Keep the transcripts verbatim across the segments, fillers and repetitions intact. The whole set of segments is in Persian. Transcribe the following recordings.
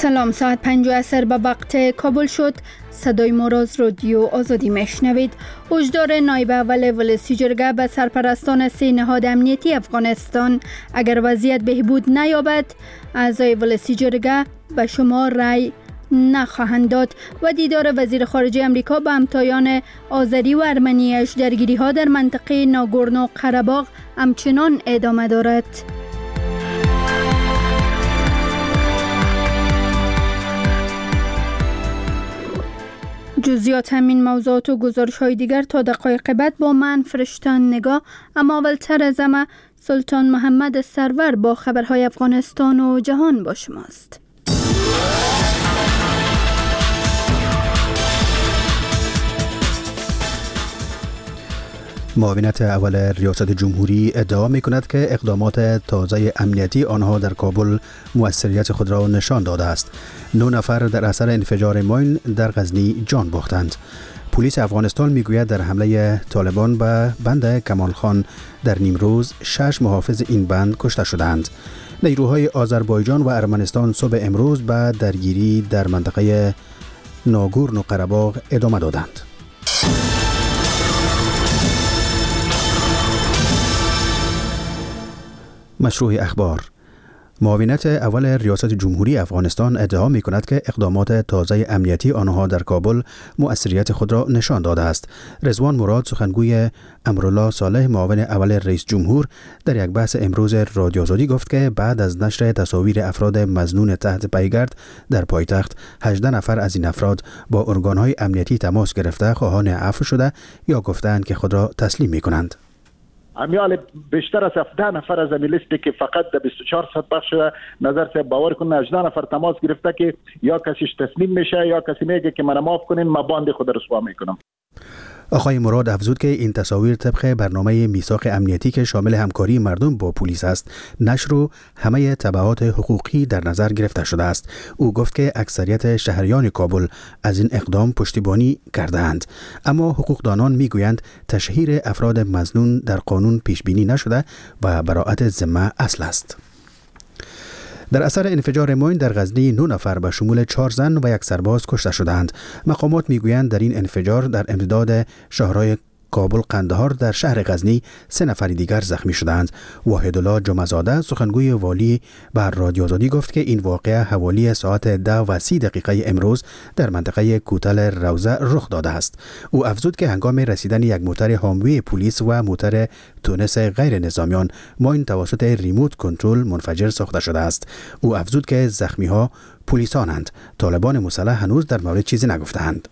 سلام، ساعت پنج عصر به وقت کابل شد. صدای ما را از رادیو آزادی میشنوید. هشدار نایب اول ولسی جرگه به سرپرستان سه نهاد امنیتی افغانستان اگر وضعیت بهبود نیابد اعضای ولسی جرگه به شما رای نخواهند داد و دیدار وزیر خارجه امریکا با همتایان آذری و ارمنیش درگیری ها در منطقه ناگورنو قره‌باغ همچنان ادامه دارد. جزئیات همین موضوعات و گزارش های دیگر تا دقایق بعد با من فرشتن نگاه. اما اولتر از همه سلطان محمد سرور با خبرهای افغانستان و جهان با شماست. معاونت اول ریاست جمهوری ادعا می کند که اقدامات تازه امنیتی آنها در کابل موثریت خود را نشان داده است. نه نفر در اثر انفجار ماین در غزنی جان باختند. پلیس افغانستان می گوید در حمله طالبان به بند کمال خان در نیمروز شش محافظ این بند کشته شدند. نیروهای آذربایجان و ارمنستان صبح امروز به درگیری در منطقه ناگورنو قره‌باغ ادامه دادند. مشروع اخبار. معاونت اول ریاست جمهوری افغانستان ادعا می کند که اقدامات تازه امنیتی آنها در کابل مؤثریت خود را نشان داده است. رضوان مراد سخنگوی امرالله صالح معاون اول رئیس جمهور در یک بحث امروز رادیو آزادی گفت که بعد از نشر تصاویر افراد مظنون تحت پیگرد در پایتخت هجده نفر از این افراد با ارگانهای امنیتی تماس گرفته خواهان عفو شده یا گفتند که خود را تسلیم می کنند. امیال بیشتر از هفده نفر از امی لیستی که فقط در بیست و چهار ساعت پخش شده نظر صاحب باور کنه هجده نفر تماس گرفته که یا کسیش تسلیم میشه یا کسی میگه که من معاف کنین ما باند خود رسوا میکنم. آقای مراد افزود که این تصاویر طبق برنامه میثاق امنیتی که شامل همکاری مردم با پلیس است نشر و همه تبعات حقوقی در نظر گرفته شده است. او گفت که اکثریت شهریان کابل از این اقدام پشتیبانی کرده‌اند، اما حقوقدانان میگویند تشهیر افراد مظنون در قانون پیش بینی نشده و براءت ذمه اصل است. در اثر انفجار ماین در غزنی نه نفر به شمول چهار زن و یک سرباز کشته شدند. مقامات میگویند در این انفجار در امتداد شهرهای کابل قندهار در شهر غزنی سه نفر دیگر زخمی شدند. واحدالله جمعه‌زاده سخنگوی والی بر رادیو آزادی گفت که این واقعه حوالی ساعت ده و سی دقیقه امروز در منطقه کوتل روضه رخ داده است. او افزود که هنگام رسیدن یک موتر هاموی پلیس و موتر تونس غیر نظامیان ماین توسط ریموت کنترل منفجر ساخته شده است. او افزود که زخمی ها پلیسانند. طالبان مسلح هنوز در مورد چیزی نگفتند.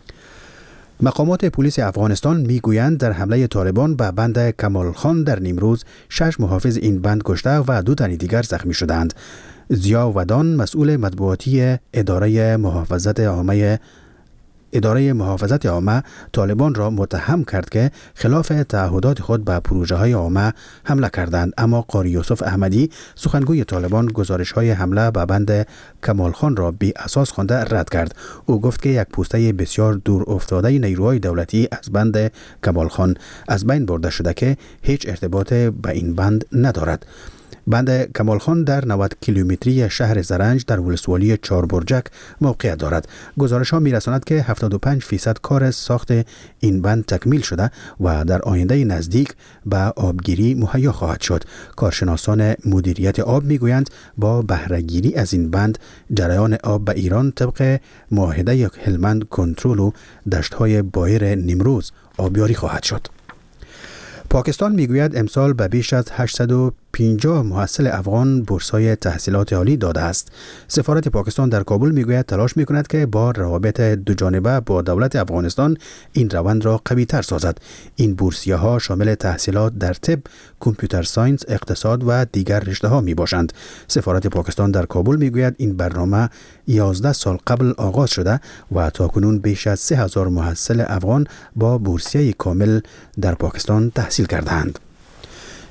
مقامات پلیس افغانستان میگویند در حمله طالبان به بند کمال خان در نیمروز شش محافظ این بند کشته و دو تن دیگر زخمی شدند. ضیا ودان مسئول مطبوعاتی اداره محافظت عامه اداره محافظت عامه طالبان را متهم کرد که خلاف تعهدات خود به پروژه های عامه حمله کردند، اما قاری یوسف احمدی سخنگوی طالبان گزارش های حمله به بند کمال خان را بی اساس خوانده رد کرد. او گفت که یک پوسته بسیار دور افتاده نیروهای دولتی از بند کمال خان از بین برده شده که هیچ ارتباط به این بند ندارد. بند کمال خان در نود کیلومتری شهر زرنج در ولسوالی چهار برجک موقعیت دارد. گزارش ها می رساند که هفتاد و پنج درصد کار ساخت این بند تکمیل شده و در آینده نزدیک به آبگیری مهیا خواهد شد. کارشناسان مدیریت آب می گویند با بهره گیری از این بند جریان آب به ایران طبق معاهده هلمند کنترل و دشت های بایر نیمروز آبیاری خواهد شد. پاکستان میگوید امسال به بیش از هشتصد و پنجاه محصل افغان بورس‌های تحصیلات عالی داده است. سفارت پاکستان در کابل میگوید تلاش میکند که با روابط دو جانبه با دولت افغانستان این روند را قوی‌تر سازد. این بورسیه‌ها شامل تحصیلات در طب، کامپیوتر ساینس، اقتصاد و دیگر رشته‌ها میباشند. سفارت پاکستان در کابل میگوید این برنامه یازده سال قبل آغاز شده و تاکنون بیش از سه هزار محصل افغان با بورسیه کامل در پاکستان تحصیل کردند.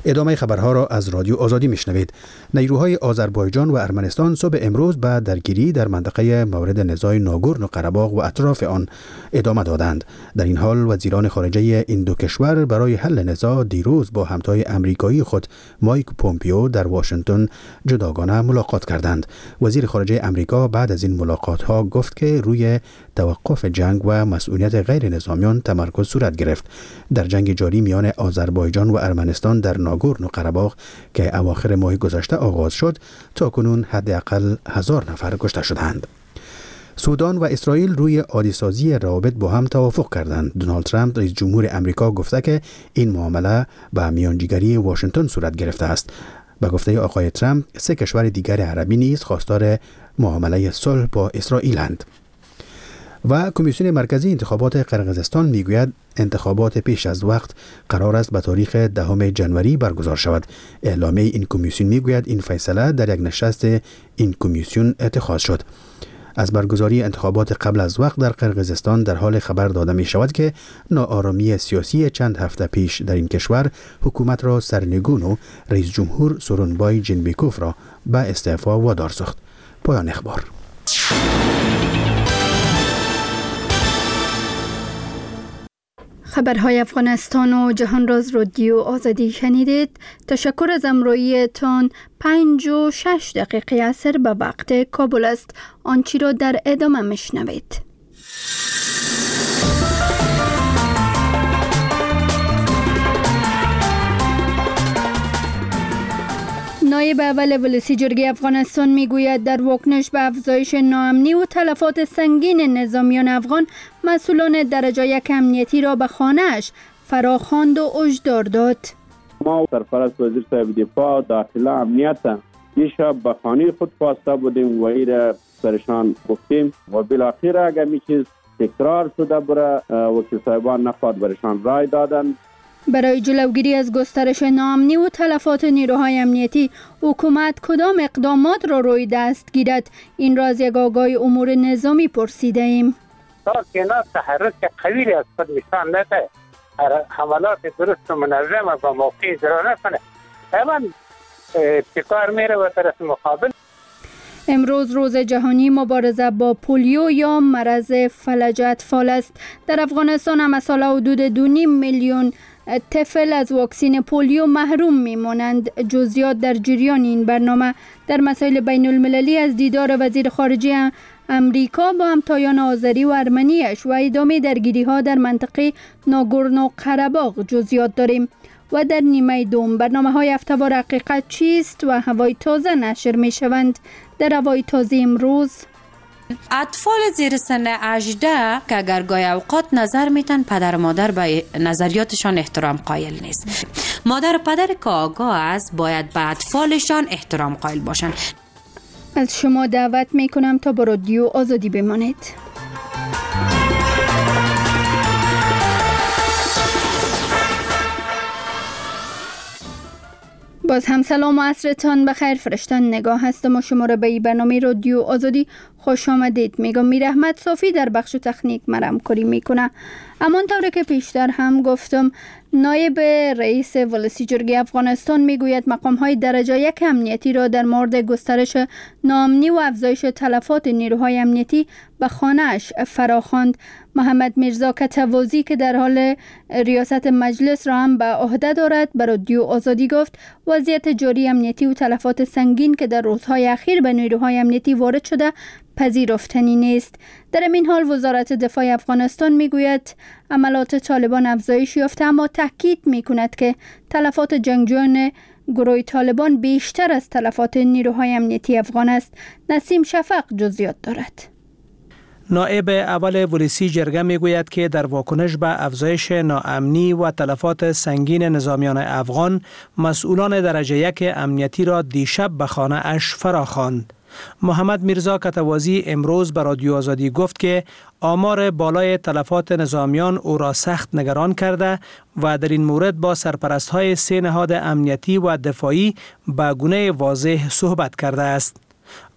ادامه خبرها را از رادیو آزادی میشنوید. نیروهای آذربایجان و ارمنستان صبح امروز به درگیری در منطقه مورد نزاع ناگورنو قره‌باغ و اطراف آن ادامه دادند. در این حال وزیران خارجه این دو کشور برای حل نزاع دیروز با همتای امریکایی خود مایک پومپیو در واشنگتن جداگانه ملاقات کردند. وزیر خارجه امریکا بعد از این ملاقات ها گفت که روی توقف جنگ و مسئولیت غیر نظامیان تمرکز صورت گرفت. در جنگ جاری میان آذربایجان و ارمنستان در ناگورنو قره‌باغ که اواخر ماه گذشته آغاز شد، تا کنون حداقل هزار نفر کشته شدند. سودان و اسرائیل روی عادی‌سازی روابط با هم توافق کردند. دونالد ترامپ رئیس جمهور امریکا گفته که این معامله به میانجیگری واشنگتن صورت گرفته است. به گفته آقای ترامپ، سه کشور دیگر عربی نیز خواستار معامله صلح با اسرائیلند. و کمیسیون مرکزی انتخابات قرقیزستان میگوید انتخابات پیش از وقت قرار است به تاریخ دهم ژانویه برگزار شود. اعلامیه این کمیسیون میگوید این فیصله در یک نشست این کمیسیون اتخاذ شد. از برگزاری انتخابات قبل از وقت در قرقیزستان در حال خبر داده می شود که ناآرامی سیاسی چند هفته پیش در این کشور حکومت را سرنگون و رئیس جمهور سورونبای جینبکوف را به استعفا وادار ساخت. پایان اخبار. خبرهای افغانستان و جهان راز رادیو آزادی شنیدید. تشکر از امرویتان. پنج و شش دقیقه عصر به وقت کابل است. آنچی را در ادامه میشنوید. نایب اول ولسی جرگه افغانستان میگوید در واکنش به افزایش ناامنی و تلفات سنگین نظامیان افغان، مسئولان درجه یک امنیتی را به خانه‌اش فراخواند و هشدار داد. ما سرپرست وزیر صاحب دفاع داخله امنیت یک شب به خانه خود پاسته بودیم و این را سرشان گفتیم و بالاخره اگر می چیز تکرار شده بره وکیل صاحبان نخواد برشان رای دادن. برای جلوگیری از گسترش ناامنی و تلفات نیروهای امنیتی، حکومت کدام اقدامات را روی دست گیرد؟ این را از یک آگاه امور نظامی پرسیده ایم. تا کنار تحرک قوی از خود نشان نده، حملات درست و منظم و موقع اجرا نکنه، طبعا ابتکار میره و طرف مقابل. امروز روز جهانی مبارزه با پولیو یا مرض فلج اطفال است. در افغانستان هم سال حدود دو نیم میلیون طفل از واکسین پولیو محروم میمانند. جزئیات در جریان این برنامه. در مسائل بین المللی از دیدار وزیر خارجه امریکا با همتایان آذری و ارمنیش و ادامه درگیری ها در منطقه ناگورنو قره‌باغ جزئیات داریم. و در نیمه دوم برنامه های هفته‌وار حقیقت چیست و هوای تازه نشر می شوند. در هوای تازه امروز اطفال زیر سن هجده که اگر گاهی اوقات نظر میتن پدر و مادر به نظریاتشان احترام قائل نیست. مادر و پدر که آگاه است باید به اطفالشان احترام قائل باشند. از شما دعوت میکنم تا با رادیو آزادی بمانید. باز هم سلام و عصرتان بخیر. فرشتن نگاه هستم و شما را به این برنامه رادیو آزادی خوش آمدید میگم. میر احمد صافی در بخش تکنیک مرام کاری میکنه. همانطور که پیشتر هم گفتم، نایب رئیس ولسی جرگه افغانستان میگوید مقام های درجه یک امنیتی را در مورد گسترش ناامنی و افزایش تلفات نیروهای امنیتی به خانه‌اش فراخواند. محمد میرزا کتوازی که در حال ریاست مجلس را هم به عهده دارد به رادیو آزادی گفت وضعیت جاری امنیتی و تلفات سنگین که در روزهای اخیر به نیروهای امنیتی وارد شده پذیرفتنی نیست. در این حال وزارت دفاع افغانستان میگوید عملات طالبان افزایش یافته، اما تاکید میکند که تلفات جنگجویان گروه طالبان بیشتر از تلفات نیروهای امنیتی افغان است. نسیم شفق جزئیات دارد. نایب اول ولسی جرگه میگوید که در واکنش به افزایش ناامنی و تلفات سنگین نظامیان افغان، مسئولان درجه یک امنیتی را دیشب به خانه اش فراخواند. محمد میرزا کتوازی امروز به رادیو آزادی گفت که آمار بالای تلفات نظامیان او را سخت نگران کرده و در این مورد با سرپرست‌های سه نهاد امنیتی و دفاعی به گونه واضح صحبت کرده است.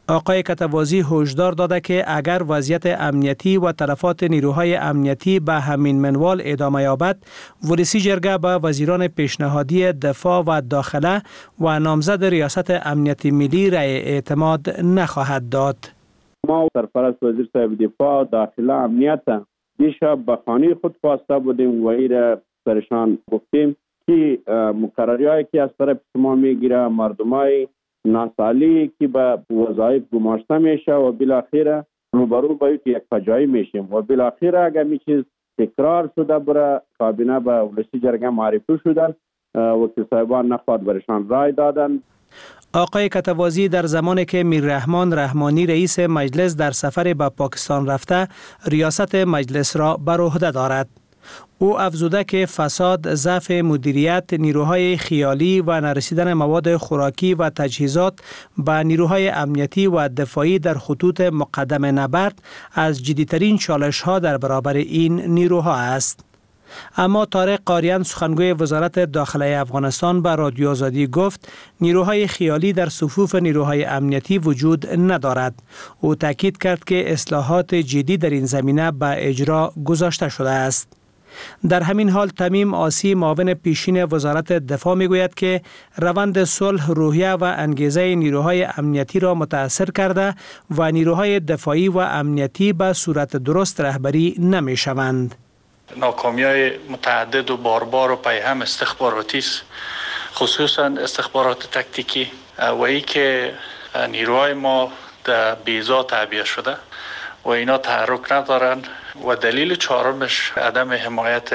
آقای کتوازی هشدار داده که اگر وضعیت امنیتی و تلفات نیروهای امنیتی به همین منوال ادامه یابد، ولسی جرگه به وزیران پیشنهادی دفاع و داخله و نامزد ریاست امنیت ملی رأی اعتماد نخواهد داد. ما سرپرست وزیر صاحب دفاع داخله امنیت دیشب به خانه خود خواسته بودیم و ایره سرشان گفتیم که مقرریایی که از طرف شما میگیره مردمای ناسالی که به وظایف گماشته میشه و بالاخره روبرو به یک فجایع میشیم و بالاخره اگر می چیز تکرار شده برای کابینه به ولسی جرگه معرفی شدن وکیل صاحبان نخواد برشان رای دادن. آقای کتوازی در زمانی که میررحمان رحمانی رئیس مجلس در سفر به پاکستان رفته ریاست مجلس را بر عهده دارد. او افزوده که فساد، ضعف مدیریت، نیروهای خیالی و نرسیدن مواد خوراکی و تجهیزات به نیروهای امنیتی و دفاعی در خطوط مقدم نبرد از جدیترین چالش‌ها در برابر این نیروها است. اما طارق قاریان سخنگوی وزارت داخله افغانستان به رادیو آزادی گفت نیروهای خیالی در صفوف نیروهای امنیتی وجود ندارد. او تاکید کرد که اصلاحات جدی در این زمینه به اجرا گذاشته شده است. در همین حال تمیم آسی معاون پیشین وزارت دفاع میگوید که روند صلح روحیه و انگیزه نیروهای امنیتی را متاثر کرده و نیروهای دفاعی و امنیتی به صورت درست رهبری نمی شوند. ناکامی‌های متعدد و باربار و پیهم استخباراتی است، خصوصا استخبارات تکتیکی و ای که نیروهای ما در بیضا تعبیه شده و اینا تحرک ندارن و دلیل چهارمش عدم حمایت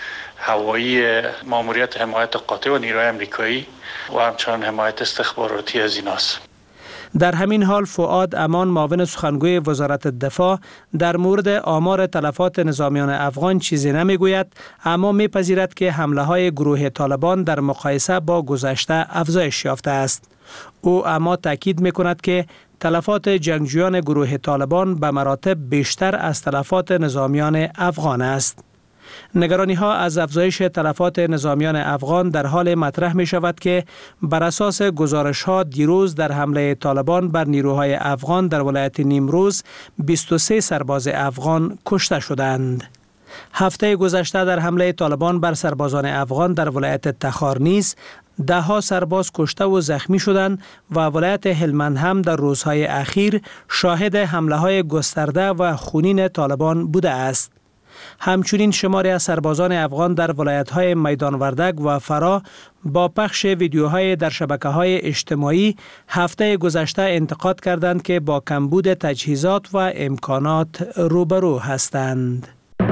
هوایی ماموریت حمایت قاطع و نیروهای امریکایی و همچنان حمایت استخباراتی از ایناست. در همین حال فؤاد امان معاون سخنگوی وزارت دفاع در مورد آمار تلفات نظامیان افغان چیزی نمیگوید، اما میپذیرد که حمله های گروه طالبان در مقایسه با گذشته افزایش یافته است. او اما تاکید میکند که تلفات جنگجویان گروه طالبان به مراتب بیشتر از تلفات نظامیان افغان است. نگرانی ها از افزایش تلفات نظامیان افغان در حال مطرح می شود که بر اساس گزارش ها دیروز در حمله طالبان بر نیروهای افغان در ولایت نیمروز بیست و سه سرباز افغان کشته شدند. هفته گذشته در حمله طالبان بر سربازان افغان در ولایت تخار نیز ده ها سرباز کشته و زخمی شدند و ولایت هلمند هم در روزهای اخیر شاهد حمله های گسترده و خونین طالبان بوده است. همچنین شماری از سربازان افغان در ولایت‌های میدان وردک و فرا با پخش ویدیوهای در شبکه‌های اجتماعی هفته گذشته انتقاد کردند که با کمبود تجهیزات و امکانات روبرو هستند.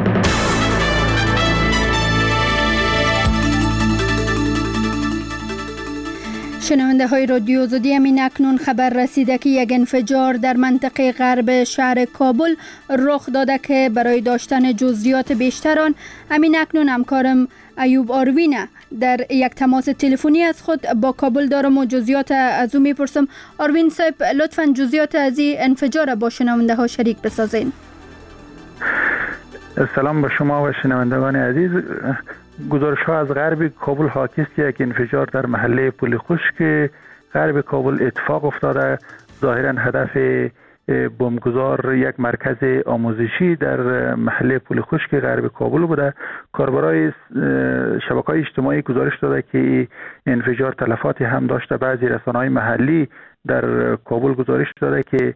شنونده های رادیو آزادی، همین اکنون خبر رسیده که یک انفجار در منطقه غرب شهر کابل رخ داده که برای داشتن جزئیات بیشتر آن همین اکنون همکارم ایوب آروین در یک تماس تلفنی از خود با کابل دارم و جزئیات از او میپرسم. آروین صاحب، لطفاً جزئیات از این انفجار با شنونده ها شریک بسازین. سلام به شما و شنوندگان عزیز. گزارش ها از غرب کابل حاکی است که یک انفجار در محله پل خشک غرب کابل اتفاق افتاده. ظاهرا هدف بمبگذار یک مرکز آموزشی در محله پل خشک غرب کابل بوده. کاربرای شبکه‌های اجتماعی گزارش داده که انفجار تلفاتی هم داشته. بعضی رسانه‌های محلی در کابل گزارش داده که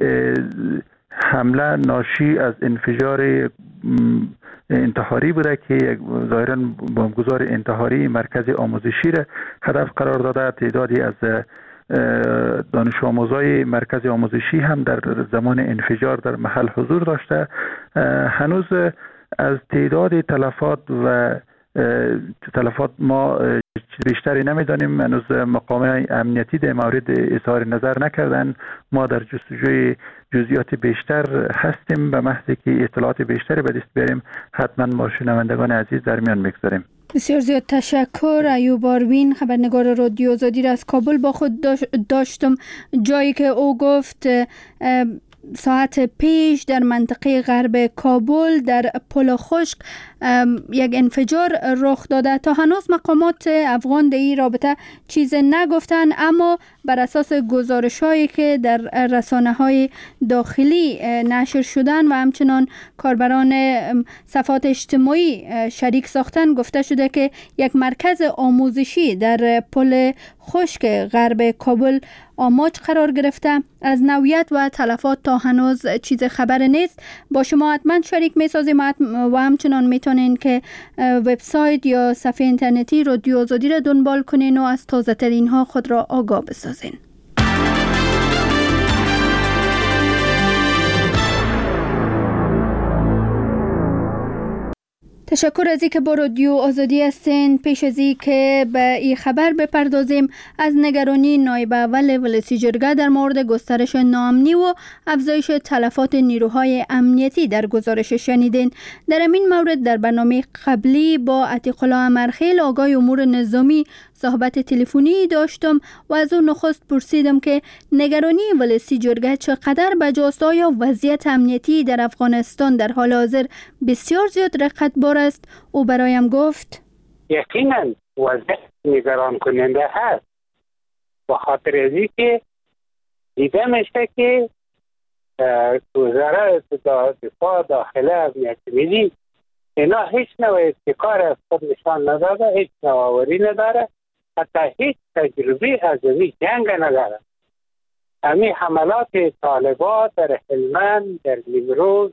حمله ناشی از انفجار انتحاری بوده که ظاهراً بمبگذار انتحاری مرکز آموزشی را هدف قرار داده. تعدادی از دانش آموزای مرکز آموزشی هم در زمان انفجار در محل حضور داشته. هنوز از تعداد تلفات و تلفات ما بیشتری نمیدانیم. هنوز مقام امنیتی در مورد اظهار نظر نکردن. ما در جستجوی جزئیات بیشتر هستیم. به محض که اطلاعات بیشتری به دست بیاریم حتما با شنوندگان عزیز در میان میگذاریم. بسیار زیاد تشکر. ایوب آروین، خبرنگار رادیو آزادی را از کابل با خود داشتم، جایی که او گفت ساعت پیش در منطقه غرب کابل در پل خشک یک انفجار رخ داده. تا هنوز مقامات افغان در این رابطه چیز نگفتن، اما بر اساس گزارش‌هایی که در رسانه‌های داخلی نشر شدن و همچنان کاربران صفحات اجتماعی شریک ساختن گفته شده که یک مرکز آموزشی در پل خشک غرب کابل آماج قرار گرفته. از نوعیت و تلفات تا هنوز چیز خبر نیست. با شما حتما شریک می‌سازیم و همچنان میتونین که وبسایت یا صفحه اینترنتی رادیو آزادی را دنبال کنین و از تازه ترین ها خود را آگاه بسازین. تشکر از اینکه با رادیو آزادی هستین. پیش از اینکه به این خبر بپردازیم، از نگرانی نایب اول ولسی جرگه در مورد گسترش ناامنی و افزایش تلفات نیروهای امنیتی در گزارش شنیدین. در این مورد در برنامه قبلی با عتیق الله امرخیل آگاه امور نظامی صحبت تلفنی داشتم و از او نخست پرسیدم که نگرانی ولسی جرگه چقدر بجاست، آیا وضعیت امنیتی در افغانستان در حال حاضر بسیار زیاد رقتبار است؟ او برایم گفت یقینا وضعیت نگران کننده هست، به خاطر از اینکه دیده میشه که وزارت دفاع داخله امنیت ملی اینا هیچ نوع ابتکار از خود نشان نداده، هیچ نوآوری نداره، حتی هیچ تجربه از این جنگ نداره. همین حملات طالبان در هلمند، در نیمروز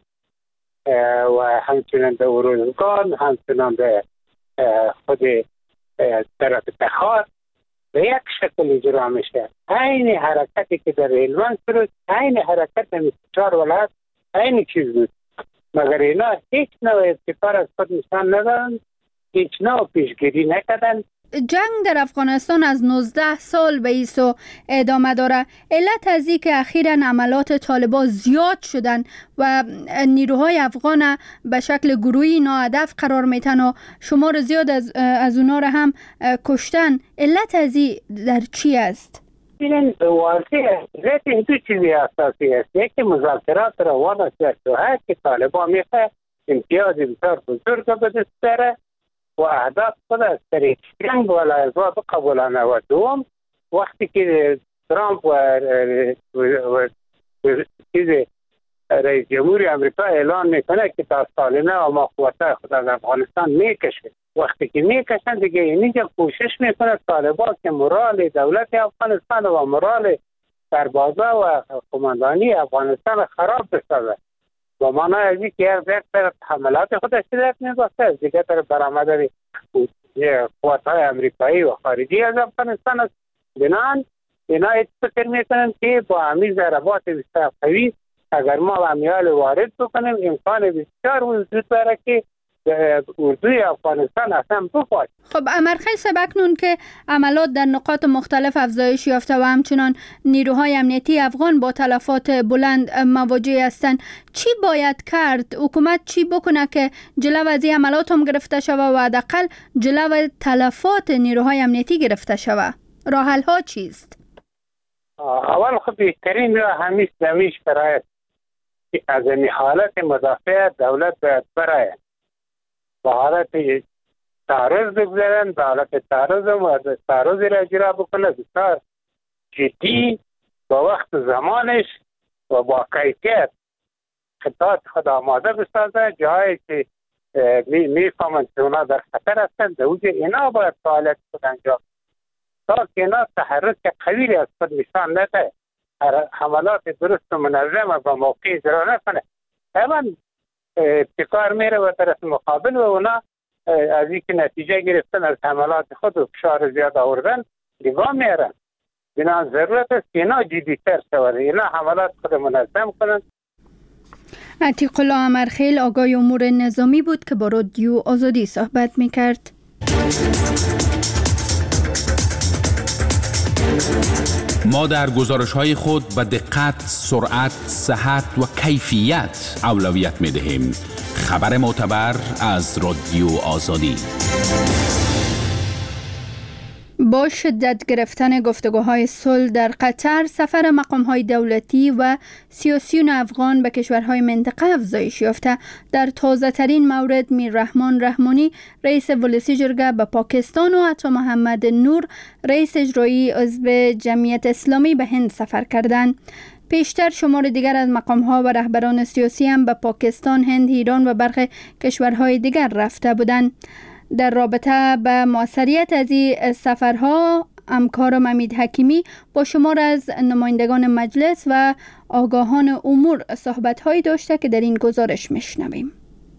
و همچنان در اروزگان، همچنان در خود طرف تخار به یک شکل اجرا میشه. عین حرکتی که در هلمند شد، عین حرکت در چهار ولایت عین چیز بود، مگر اینا هیچ نوع ابتکار از خود نشان ندادن، هیچ نوع پیشگیری نکردن. جنگ در افغانستان از نوزده سال به ایسو ادامه داره. علت از این که اخیراً عملات طالبان زیاد شدن و نیروهای افغان به شکل گروهی ناهدف قرار میتن و شمار زیاد از از اونا را هم کشتن. علت از این در چی است؟ ببینید واضحه علت این دو چیزی اساسی است. یکی مذاکرات روان است در که طالبان میخواه امتیاز بسیار بزرگ به دست بره و اهداف خود از طریق جنگ و لحظات قبولانه. و دوم وقتی که ترامپ و رئیس جمهوری امریکا اعلان میکنه که تا سالانه و مقوطه خود از افغانستان میکشه، وقتی که میکشن دیگه اینجا کوشش میکنه طالبان که مرال دولت افغانستان و مرال سربازا و قماندانی افغانستان خراب بسازه. با معنی از این که یک طرف حملات خودش شدت میگفته، از دیگه طرف برآمده قواتهای امریکایی و خارجی از افغانستان است. بنان اینا ایت فکر میکنن که با همی ضربات بسیار قوی اگر ما امیال وارد بکنیم امکان بسیار وجود داره که اردوی افغانستان اصلا بپاید. خب امرخیل سبکنون که عملات در نقاط مختلف افزایش یافته و همچنان نیروهای امنیتی افغان با تلفات بلند مواجه هستند، چی باید کرد؟ حکومت چی بکنه که جلو از این عملات هم گرفته شود و حداقل جلو تلفات نیروهای امنیتی گرفته شود؟ راه حل ها چیست؟ اول خب بهترین راه همیش دمیش برای که از این حالت مدافع دولت باید برای به حالت تعرض بگذارن، به حالت تعرض و تعرض را اجرا بکنه بسیار جدی با وقت زمانش و با کیفیت خطات خود آماده بسازه. جایی که میفهمند که اونا در خطر هستند در اوجه اینا باید فعالیت خود انجام تا که اینا تحرک قوی از خود نشان نده، حملات درست و منظم و موقع اجرا نکنه. همان ابتکار میره و طرف مقابل و اونا از اینکه نتیجه گرفتن از حملات خود و فشار زیاد آوردن دیگاه میرن. بنا ضرورت است که اینا جدی‌تر شود، اینا حملات خود منظم کنند. عتیق الله امرخیل آگاه امور نظامی بود که با رادیو آزادی صحبت میکرد. ما در گزارش‌های خود به دقت، سرعت، صحت و کیفیت اولویت می‌دهیم. خبر معتبر از رادیو آزادی. با شدت گرفتن گفتگوهای صلح در قطر، سفر مقام‌های دولتی و سیاسیون افغان به کشورهای منطقه افزایش یافته. در تازه‌ترین مورد میررحمان رحمانی رئیس ولسی جرگه به پاکستان و عطا محمد نور رئیس اجرایی عضو جمعیت اسلامی به هند سفر کردند. پیشتر شمار دیگر از مقام‌ها و رهبران سیاسی هم به پاکستان، هند، ایران و برخی کشورهای دیگر رفته بودند. در رابطه به موثریت از این سفرها، همکارم امید حکیمی با شمار از نمایندگان مجلس و آگاهان امور صحبت‌هایی داشته که در این گزارش میشنویم.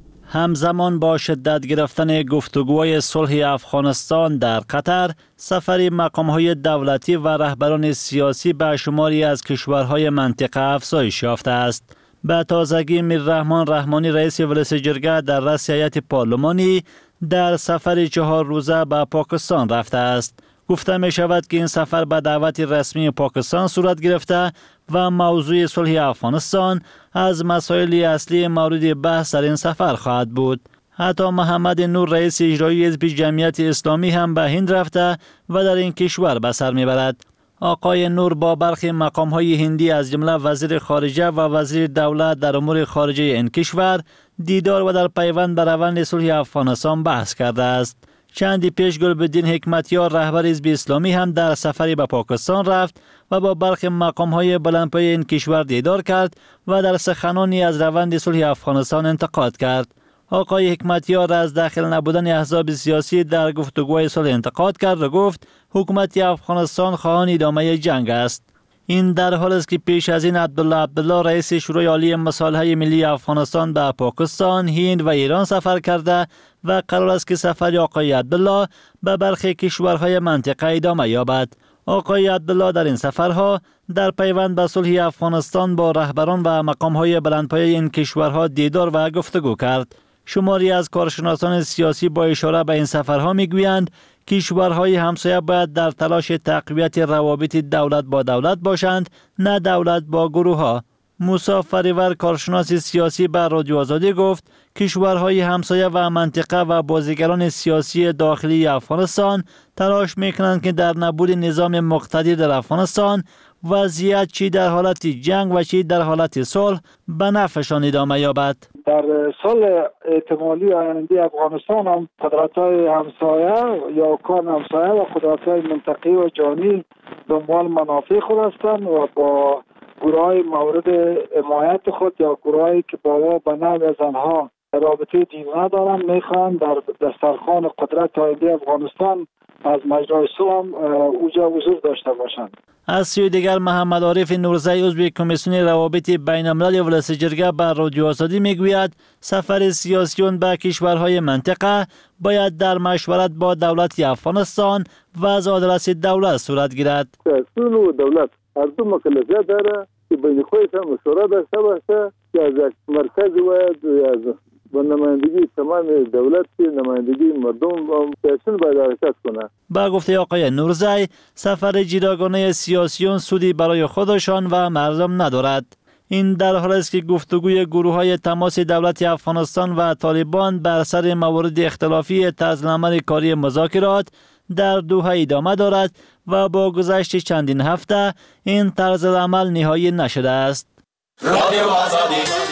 همزمان با شدت گرفتن گفتگوهای صلح افغانستان در قطر، سفر مقام‌های دولتی و رهبران سیاسی به شماری از کشورهای منطقه افزایش یافته است. به تازگی میررحمان رحمانی رئیس ولسی جرگه در رأس هیئت پارلمانی در سفر چهار روزه به پاکستان رفته است. گفته می شود که این سفر به دعوت رسمی پاکستان صورت گرفته و موضوع صلح افغانستان از مسائل اصلی مورد بحث در این سفر خواهد بود. عطا محمد نور رئیس اجرایی حزب جمعیت اسلامی هم به هند رفته و در این کشور به سر میبرد. آقای نور با برخی مقام‌های هندی از جمله وزیر خارجه و وزیر دولت در امور خارجه این کشور دیدار و در پیوند به روند صلح افغانستان بحث کرده است. چندی پیش گلبدین حکمتیار رهبر حزب اسلامی هم در سفری به پاکستان رفت و با برخی مقام‌های بلندپایه این کشور دیدار کرد و در سخنانی از روند صلح افغانستان انتقاد کرد. آقای حکمتیار از داخل نبودن احزاب سیاسی در گفتگوهای صلح انتقاد کرد و گفت حکومت افغانستان خواهان ادامه جنگ است. این در حال است که پیش از این عبدالله عبدالله رئیس شورای عالی مصالحه ملی افغانستان به پاکستان، هند و ایران سفر کرده و قرار است که سفر آقای عبدالله به برخی کشورهای منطقه ادامه یابد. آقای عبدالله در این سفرها در پیوند به صلح افغانستان با رهبران و مقام‌های بلندپایه این کشورها دیدار و گفتگو کرد. شماری از کارشناسان سیاسی با اشاره به این سفرها میگویند کشورهای همسایه باید در تلاش تقویت روابط دولت با دولت باشند، نه دولت با گروه ها. موسی فریور کارشناس سیاسی به رادیو آزادی گفت کشورهای همسایه و منطقه و بازیگران سیاسی داخلی افغانستان تلاش میکنند که در نبود نظام مقتدر در افغانستان وضعیت چی در حالت جنگ و چی در حالت صلح به نفعشان ادامه یابد. در صلح احتمالی آینده افغانستان هم قدرت‌های همسایه یا کان همسایه و قدرت‌های منطقه‌ای و جهانی دنبال منافع خود هستند و با گروه‌های مورد حمایت خود یا گروهایی که با به نوع از آنها رابطه دیوانه دارند میخوان در دسترخوان قدرت آینده افغانستان از مجرای صلح اوجا حضور داشته باشند. از سوی دیگر محمد عارف نورزی عضو کمیسیون روابط بین الملل ولسی جرگه به رادیو آزادی میگوید سفر سیاسیون به کشورهای منطقه باید در مشورت با دولت افغانستان و از آدرس دولت صورت گیرد. سیاسیون و دولت هر دو مکلفیت داره که بین خودشان مشوره داشته باشه که از مرکز و از با نمایندگی تمام دولت که نمایندگی مردم سیاسیون باید حرکت کنه. با گفته آقای نورزی سفر جداگانه سیاسیون سودی برای خودشان و مردم ندارد. این در حال است که گفتگوی گروه‌های تماس دولت افغانستان و طالبان بر سر موارد اختلافی طرزالعمل کاری مذاکرات در دوحه ادامه دارد و با گذشت چندین هفته این طرزالعمل نهایی نشده است. رادیو آزادی.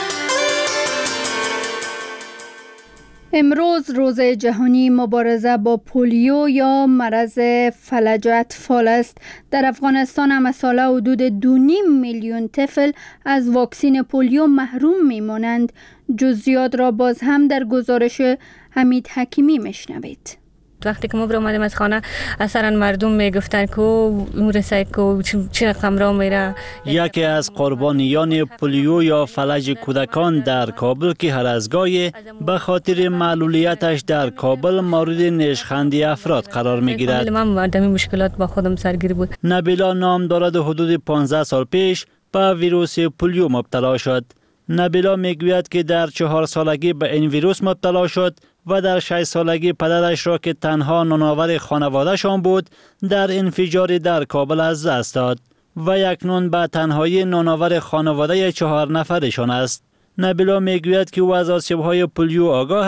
امروز روز جهانی مبارزه با پولیو یا مرض فلج اطفال است. در افغانستان هم ساله حدود دو نیم میلیون طفل از واکسین پولیو محروم میمانند. جزئیات را باز هم در گزارش حمید حکیمی میشنوید. وقتی که ما برآمدیم از خانه اصلا مردم میگفتن که اون رسید که چه رقم را میره. یکی از قربانیان پولیو یا فلج کودکان در کابل که هر از گاهی به خاطر معلولیتش در کابل مورد نیشخندی افراد قرار میگیرد. من مردمی مشکلات با خودم سرگیر بود. نبیلا نام دارد حدود پانزده سال پیش به ویروس پولیو مبتلا شد. نبیلا میگوید که در چهار سالگی به این ویروس مبتلا شد و در شش سالگی پدرش را که تنها نانآور خانواده‌شان بود در انفجاری در کابل از دست داد و اکنون به تنهایی نانآور خانواده چهار نفرشان است. نبیلا میگوید که او از آسیب‌های پولیو آگاه است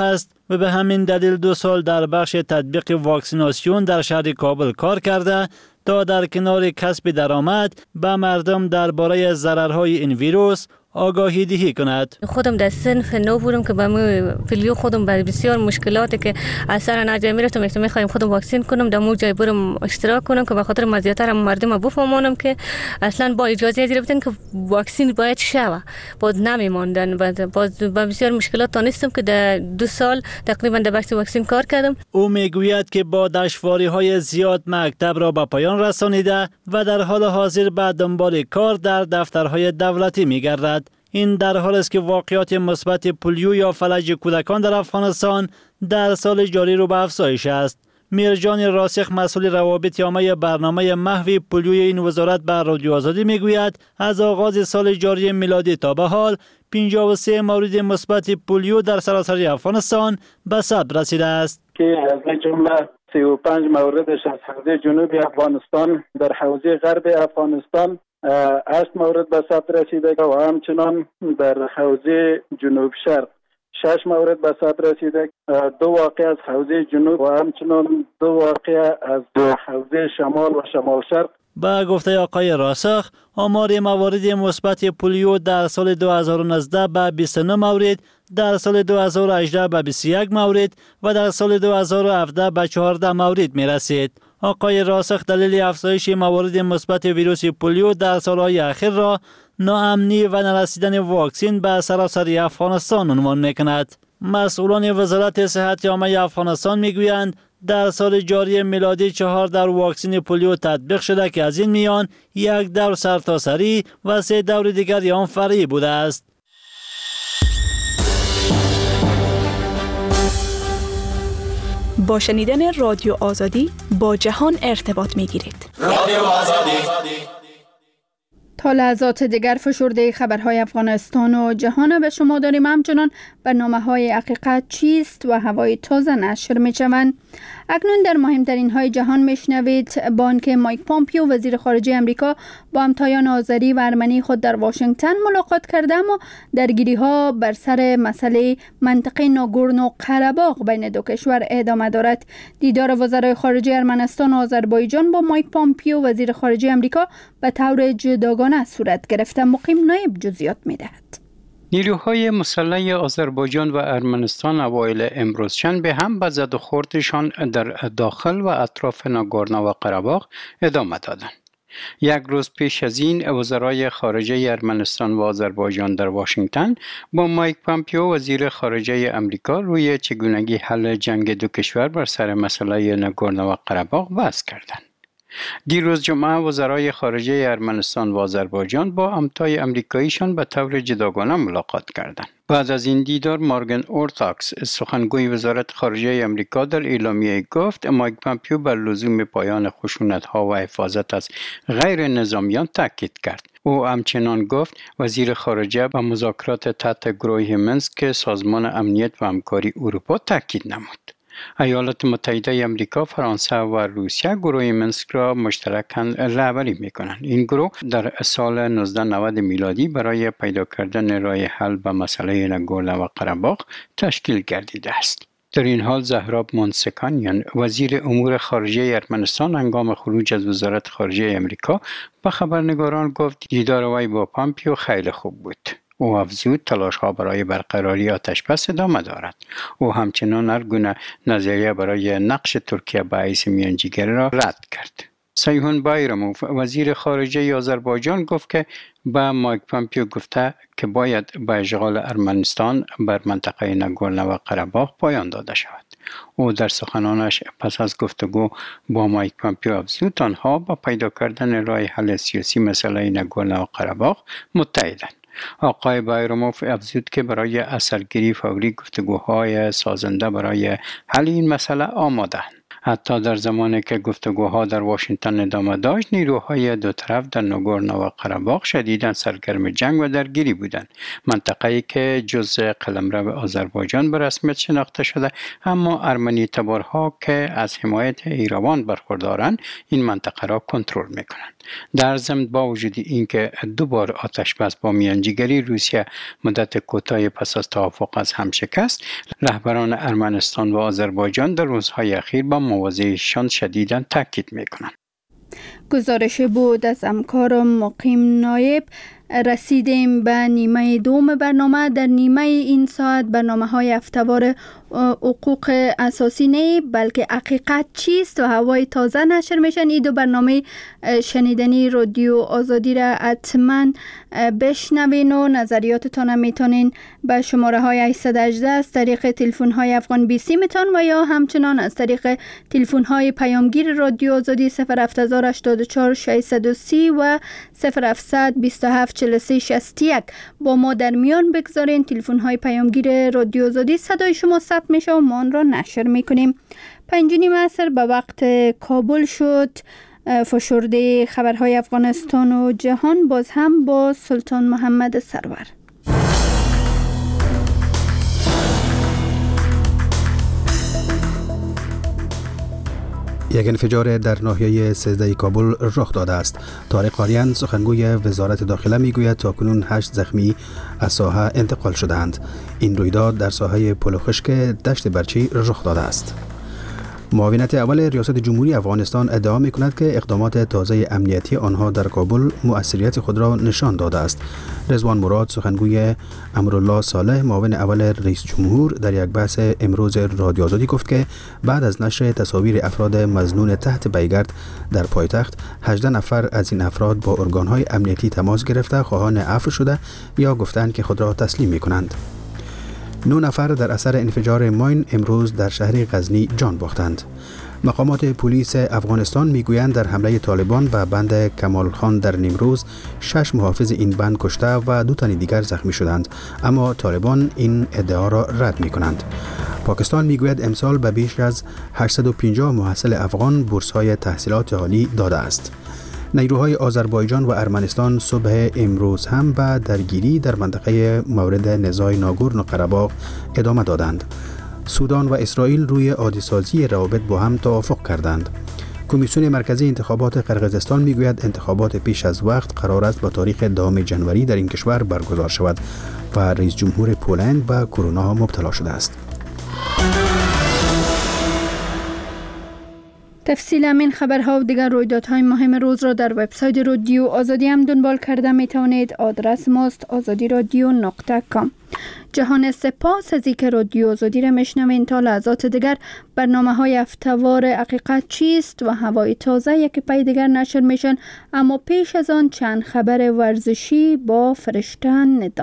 و به همین دلیل دو سال در بخش تطبیق واکسیناسیون در شهر کابل کار کرده تا در کنار کسب درآمد به مردم درباره ضررهای این ویروس آگاهی دهی کند. خودم در صنف نو بودم که با مو فیلیو خودم بر بسیار مشکلاتی که اثر نجای میرفتم احتمال میخوایم خودم واکسین کنم در مو جای برم اشتراک کنم که به خاطر مزیتر مردم بفهمونم که اصلا با اجازه گرفتن که واکسین باید شوه باز نمیماندن باز با بسیار مشکلات تانستم که در دو سال تقریبا در بخش واکسین کار کردم. او میگوید که با دشواری های زیاد مکتب را به پایان رسانیده و در حال حاضر به دنبال کار در دفترهای دولتی میگردد. این در حال است که واقعات مثبت پولیو یا فلج کودکان در افغانستان در سال جاری رو به افزایش است. میرجان راسخ مسئول روابط عامه برنامه محو پولیوی این وزارت به رادیو آزادی میگوید از آغاز سال جاری میلادی تا به حال پنجاه و سه مورد مثبت پولیو در سراسر افغانستان به ثبت رسیده است که از جمله سی و پنج موردش از حوزه جنوبی افغانستان در حوزه غرب افغانستان هشت مورد به ثبت رسیده و همچنان در حوزه جنوب شرق شش مورد به ثبت رسیده، دو واقع از حوزه جنوب و همچنان دو واقع از حوزه شمال و شمال شرق. با گفته آقای راسخ آمار موارد مثبت پولیو در سال دو هزار و نوزده به بیست و نه مورد، در سال دو هزار و هجده به بیست و یک مورد و در سال دو هزار و هفده به چهارده مورد می رسید. آقای راسخ دلیل افزایش موارد مثبت ویروس پولیو در سالهای اخیر را ناامنی و نرسیدن واکسن به سراسر افغانستان عنوان می‌کند. مسئولان وزارت صحت عامه افغانستان میگویند در سال جاری میلادی چهار دور واکسن پولیو تطبیق شده که از این میان یک دور سرتاسری و سه دور دیگر آن فرعی بوده است. با شنیدن رادیو آزادی با جهان ارتباط میگیرید. رادیو آزادی. تا لحظات دیگر فشرده خبرهای افغانستان و جهان به شما داریم. همچنان برنامه‌های حقیقت چیست و هوای تازه نشر می‌شوند. اکنون در مهمترین های جهان میشنوید بانک مایک پامپیو وزیر خارجه امریکا با همتایان آذری و ارمنی خود در واشنگتن ملاقات کرده اما درگیری ها بر سر مسئله منطقه ناگورنو قره‌باغ بین دو کشور ادامه دارد. دیدار وزرای خارجه ارمنستان و آذربایجان با مایک پامپیو وزیر خارجه امریکا به طور جداگانه صورت گرفته. مقیم نایب جزئیات میدهد. نیروهای مسلح آذربایجان و ارمنستان اوایل امروز شنبه هم به زد و خوردشان در داخل و اطراف ناگورنو و قره‌باغ ادامه دادند. یک روز پیش از این وزرای خارجه ارمنستان و آذربایجان در واشنگتن با مایک پامپیو وزیر خارجه امریکا روی چگونگی حل جنگ دو کشور بر سر مسئله ناگورنو و قره‌باغ بحث کردند. دیروز جمعه وزرای خارجه ارمنستان و آذربایجان با همتای امریکاییشان به طور جداگانه ملاقات کردند. بعد از این دیدار مارگن اورتاکس سخنگوی وزارت خارجه امریکا در اعلامیه گفت مایک پامپیو بر لزوم پایان خشونت‌ها و حفاظت از غیر نظامیان تاکید کرد. او همچنان گفت وزیر خارجه به مذاکرات تحت گروه منسک سازمان امنیت و همکاری اروپا تاکید نمود. ایالات متحده امریکا، فرانسه و روسیه گروه منسک را مشترکاً رهبری می‌کنند. این گروه در سال هزار و نهصد و نود میلادی برای پیدا کردن راه حل به مسئله ناگورنو و قره‌باغ تشکیل گردیده است. در این حال زهراب مونسکانیان وزیر امور خارجه ارمنستان هنگام خروج از وزارت خارجه امریکا به خبرنگاران گفت دیدار وی با پامپیو خیلی خوب بود. او افزود تلاش‌ها برای برقراری آتش‌بس ادامه دارد. او همچنان هر گونه نظریه برای نقش ترکیه به حیث میانجیگری را رد کرد. سیهون بایراموف وزیر خارجه آذربایجان گفت که با مایک پامپیو گفته که باید به اشغال ارمنستان بر منطقه ناگورنو و قره‌باغ پایان داده شود. او در سخنانش پس از گفتگو با مایک پامپیو افزود آنها با پیدا کردن راه حل سیاسی مسئله ناگورنو و قره‌باغ متحدند. آقای بایراموف افزود که برای اثرگیری فوری گفتگوهای سازنده برای حل این مسئله آماده‌اند. حتی در زمانی که گفتگوها در واشنگتن ادامه داشت، نیروهای دو طرف در ناگورنو قره‌باغ شدیداً سرگرم جنگ و درگیری بودند. منطقه‌ای که جزء قلمرو آذربایجان به رسمیت شناخته شده، اما ارمنی تبارها که از حمایت ایران برخوردارند این منطقه را کنترل می‌کنند. در ضمن با وجود اینکه دو بار آتشبس با میانجیگری روسیه مدت کوتاهی پس از توافق از هم شکست، رهبران ارمنستان و آذربایجان در روزهای اخیر با مواضعشان شدیداً تاکید می‌کنند. گزارش بود از همکارم مقیم نایب. رسیدیم به نیمه دوم برنامه. در نیمه این ساعت برنامه های هفته‌وار حقوق اساسی نه بلکه حقیقت چیست و هوای تازه نشر میشن. این دو برنامه شنیدنی رادیو آزادی را حتما بشنوین و نظریاتتان میتونین به شماره های هشتصد و هجده از طریق تلفن های افغان بیستی میتون و یا همچنان از طریق تلفن های پیامگیر رادیو آزادی صفر هفت هشت چهار ششصد و سی و صفر هفتصد بیست و هفت چهل و سه شصت و یک با ما در میان بگذارین. تلفن های پیامگیر رادیو آزادی صدای شما ثبت میشه و ما آن را نشر میکنیم. پنج نیم عصر به وقت کابل شد. فشرده خبرهای افغانستان و جهان باز هم با سلطان محمد سرور. یک انفجار در ناحیه سیزده کابل رخ داده است. طارق قاریان سخنگوی وزارت داخله میگوید تاکنون هشت زخمی از ساحه انتقال شدند. این رویداد در ساحه پل خشک دشت برچی رخ داده است. معاونت اول ریاست جمهوری افغانستان ادعا می کند که اقدامات تازه امنیتی آنها در کابل مؤثریت خود را نشان داده است. رضوان مراد سخنگوی امرالله صالح معاون اول رئیس جمهور در یک بحث امروز رادیو آزادی گفت که بعد از نشر تصاویر افراد مظنون تحت بیگرد در پایتخت، هجده نفر از این افراد با ارگانهای امنیتی تماس گرفته خواهان عفو شده یا گفتند که خود را تسلیم می کنند. نه نفر در اثر انفجار ماین امروز در شهر غزنی جان باختند. مقامات پلیس افغانستان میگویند در حمله طالبان به بند کمال خان در نیمروز شش محافظ این بند کشته و دو تن دیگر زخمی شدند، اما طالبان این ادعا را رد می کنند. پاکستان میگوید امسال به بیش از هشتصد و پنجاه محصل افغان بورس‌های تحصیلات عالی داده است. نیروهای آذربایجان و ارمنستان صبح امروز هم به درگیری در منطقه مورد نزاع ناگورنو قره‌باغ ادامه دادند. سودان و اسرائیل روی عادی‌سازی روابط با هم توافق کردند. کمیسیون مرکزی انتخابات قرقیزستان میگوید انتخابات پیش از وقت قرار است با تاریخ دهم جنوری در این کشور برگزار شود و رئیس جمهور پولند به کرونا مبتلا شده است. تفصیل همین خبرها و دیگر رویدادهای مهم روز را در وبسایت رادیو آزادی هم دنبال کرده می توانید. آدرس ماست آزادی رادیو نقطه کام. جهان سپاس از اینکه رادیو آزادی را میشنوین. تا لحظات دیگر برنامه های هفته‌وار حقیقت چیست و هوای تازه یک پای دیگر نشر میشن، اما پیش از آن چند خبر ورزشی با فرشته ندا.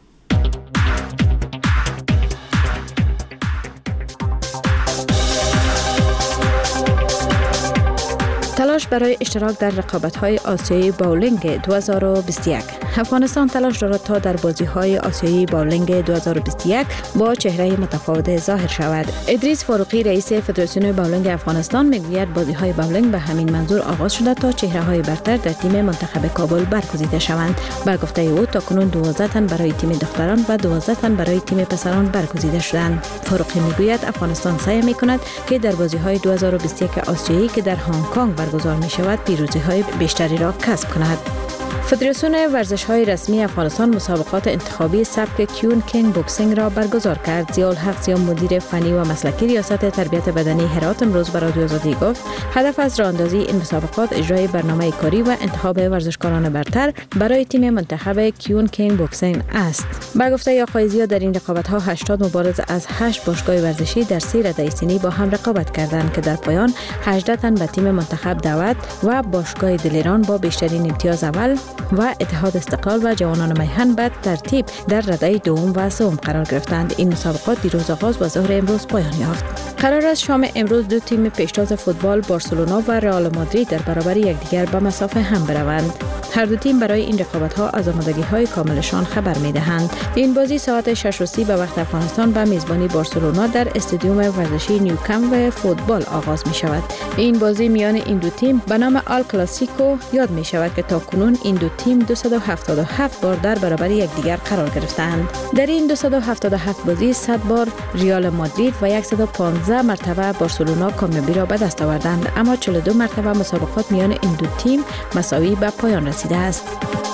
تلاش برای اشتراک در رقابت‌های آسیایی باولینگ دو هزار و بیست و یک. افغانستان تلاش دارد تا در بازی‌های آسیایی باولینگ دو هزار و بیست و یک با چهره متفاوت ظاهر شود. ادریس فاروقی رئیس فدراسیون باولینگ افغانستان میگوید بازی‌های باولینگ به همین منظور آغاز شده تا چهره‌های برتر در تیم منتخب کابل برگزیده شوند. با گفته او تاکنون دوازده تن برای تیم دختران و دوازده تن برای تیم پسران برگزیده شدند. فاروقی میگوید افغانستان سعی می‌کند که در بازی‌های دو هزار و بیست و یک آسیایی که در هنگ کنگ برگزار می شود پیروزی‌های بیشتری را کسب کند. فدراسیون ورزش‌های رسمی افغانستان مسابقات انتخابی سبک کیون کینگ بوکسینگ را برگزار کرد. ضیاء الحق ضیاء مدیر فنی و مسلکی ریاست تربیت بدنی هرات امروز برای رادیو آزادی گفت هدف از راهاندازی این مسابقات اجرای برنامه کاری و انتخاب ورزشکاران برتر برای تیم منتخب کیون کینگ بوکسینگ است. با گفته آقای ضیاء در این رقابت‌ها هشتاد مبارز از هشت باشگاه ورزشی در سه رده سنی با هم رقابت کردند که در پایان هجده تن به تیم منتخب دعوت و باشگاه دلیران با بیشترین امتیاز اول و اتحاد استقلال و جوانان میهن به ترتیب در رده دوم و سوم قرار گرفتند. این مسابقات دیروز آغاز و ظهر امروز پایان یافت. قرار است شام امروز دو تیم پیشتاز فوتبال بارسلونا و رئال مادرید در برابر یکدیگر به مسافه هم بروند. هر دو تیم برای این رقابت‌ها از آمادگی‌های کاملشان خبر می‌دهند. این بازی ساعت شش و سی به وقت افغانستان به میزبانی بارسلونا در استادیوم ورزشی نیوکمپ فوتبال آغاز می‌شود. این بازی میان این دو تیم به نام آل کلاسیکو یاد می‌شود که تاکنون این دو تیم دویست و هفتاد و هفت بار در برابر یکدیگر قرار گرفتند. در این دویست و هفتاد و هفت بازی صد بار ریال مادرید و صد و پانزده مرتبه بارسلونا کامیابی را به دست آوردند، اما چهل و دو مرتبه مسابقات میان این دو تیم مساوی به پایان رسیده است.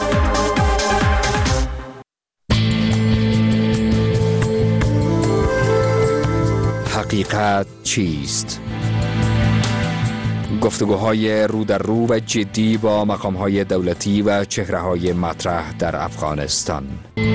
حقیقت چیست؟ گفتگوهای رو در رو و جدی با مقام‌های دولتی و چهره‌های مطرح در افغانستان.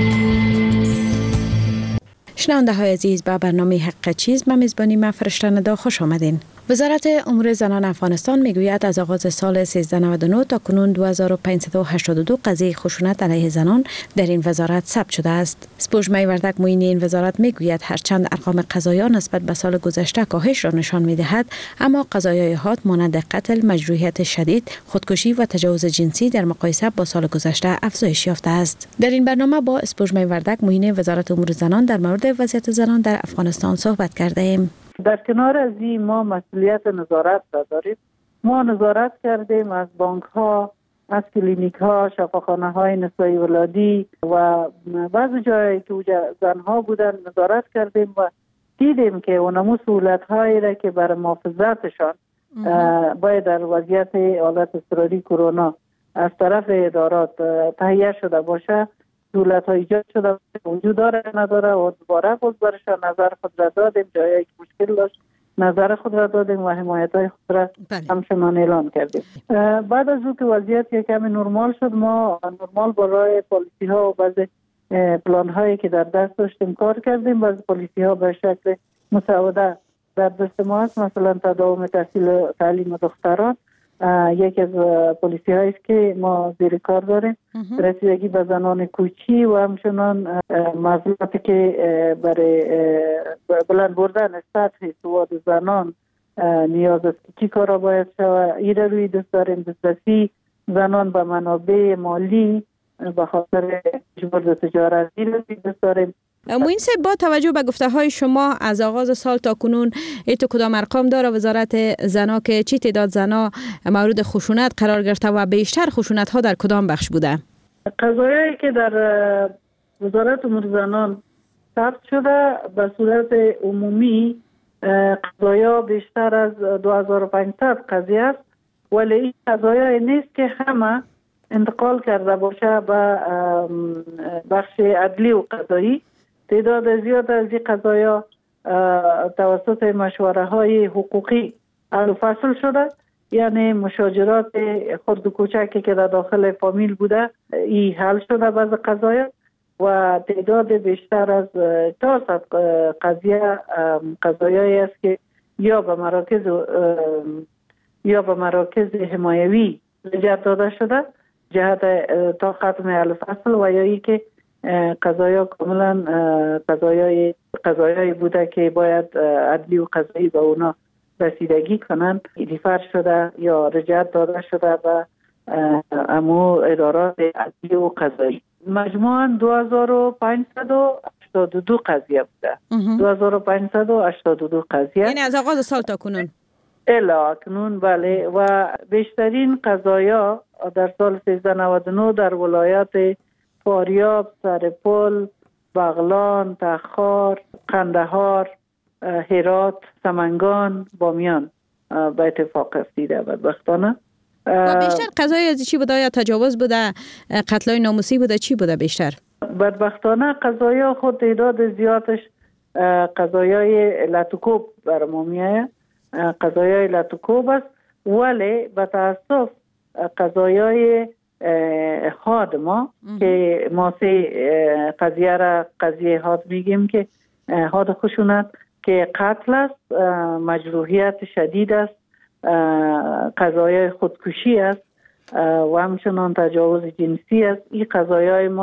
شنونده های عزیز، به برنامه حق چیز به میزبانی من فرشته ندا خوش آمدین. وزارت امور زنان افغانستان میگوید از آغاز سال سیزده نود و نه تا کنون دو هزار و پانصد و هشتاد و دو قضیه خشونت علیه زنان در این وزارت ثبت شده است. سپوږمی وردک معین این وزارت میگوید هرچند ارقام قضایا نسبت به سال گذشته کاهش را نشان میدهد، اما قضایای حاد مانند قتل، مجروحیت شدید، خودکشی و تجاوز جنسی در مقایسه با سال گذشته افزایش یافته است. در این برنامه با سپوږمی وردک معین وزارت امور زنان در مورد وضعیت زنان در افغانستان صحبت کرده ایم. در کنار از این ما مسئولیت نظارت داریم. ما نظارت کردیم از بانک ها، از کلینیک ها، شفاخانه های نسایی ولادی و بعضی جایی که زن ها بودن نظارت کردیم و دیدیم که اونمو سهولت هایی را که برای محافظتشان باید در وضعیت حالت اضطراری کرونا از طرف ادارات تهیه شده باشه، دولت ها ایجاد شده وجود داره نداره و دوباره باز برشان نظر خود را دادیم. جایی که مشکل داشت نظر خود را دادیم و حمایت های خود را همچنان اعلان کردیم. بعد از او که وضعیت یک کمی نرمال شد، ما نرمال برای پالیسی ها و بعض پلان هایی که در دست داشتیم کار کردیم. بعض پالیسی ها به شکل مساعده در دست ما است، مثلا تداوم تحصیل تعلیم دختران یکی از پالیسی هایی است که ما زیر کار داریم. رسیدگی به زنان کوچی و همچنان موضوعاتی که برای بلند بردن سطح سواد زنان نیاز است که چی کارا باید شود، این روی دست داریم. دسترسی زنان به منابع مالی به خاطر اجبار تجارت این روی دست داریم. موین صاحب، با توجه به گفته های شما از آغاز سال تا کنون ایتو کدام ارقام داره وزارت زنا که چی تعداد زنا مورد خشونت قرار گرفته و بیشتر خشونت ها در کدام بخش بوده؟ قضایایی که در وزارت امور زنان ثبت شده به صورت عمومی قضایا بیشتر از دو هزار و پانصد قضیه است، ولی این قضایایی نیست که همه انتقال کرده باشه به بخش عدلی و قضایی. تعداد زیاد از این قضایا توسط مشوره های حقوقی حل و فصل شده، یعنی مشاجرات خرد و کوچکی که در داخل فامیل بوده این حل شده بعض قضایا و تعداد بیشتر از چهارصد قضیه قضایایی است که یا به مراکز یا به مراکز حمایوی رجعت داده شده جهت تا ختم حل و فصل و یا ای که قضایا کاملا قضایای قضایایی بوده که باید عدلی و قضایی به اونا رسیدگی کنن دیفر شده یا رجعت داده شده به امو ادارات عدلی و قضایی. مجموعاً دو هزار و پانصد و هشتاد و دو قضیه بوده. دو هزار و پانصد و هشتاد و دو قضیه، یعنی از آغاز سال تا کنون الی اکنون. بله، و بیشترین قضایا در سال سیزده نود و نه در ولایات فاریاب، سرپل، بغلان، تخار، قندهار، هرات، سمنگان، بامیان به اتفاق افتیده بدبختانه. و بیشتر قضایی از چی بوده؟ یا تجاوز بوده، قتلای ناموسی بوده، چی بوده بیشتر؟ بدبختانه قضایا خود تعداد زیادش قضایای لطوکوب برما میایه، قضایای لطوکوب است، ولی به تاسف قضایای حاد ما که ما سه قضیه را قضیه حاد میگیم که حاد خشونت که قتل است، مجروحیت شدید است، قضایای خودکشی است و همچنان تجاوز جنسی است. این قضایای ما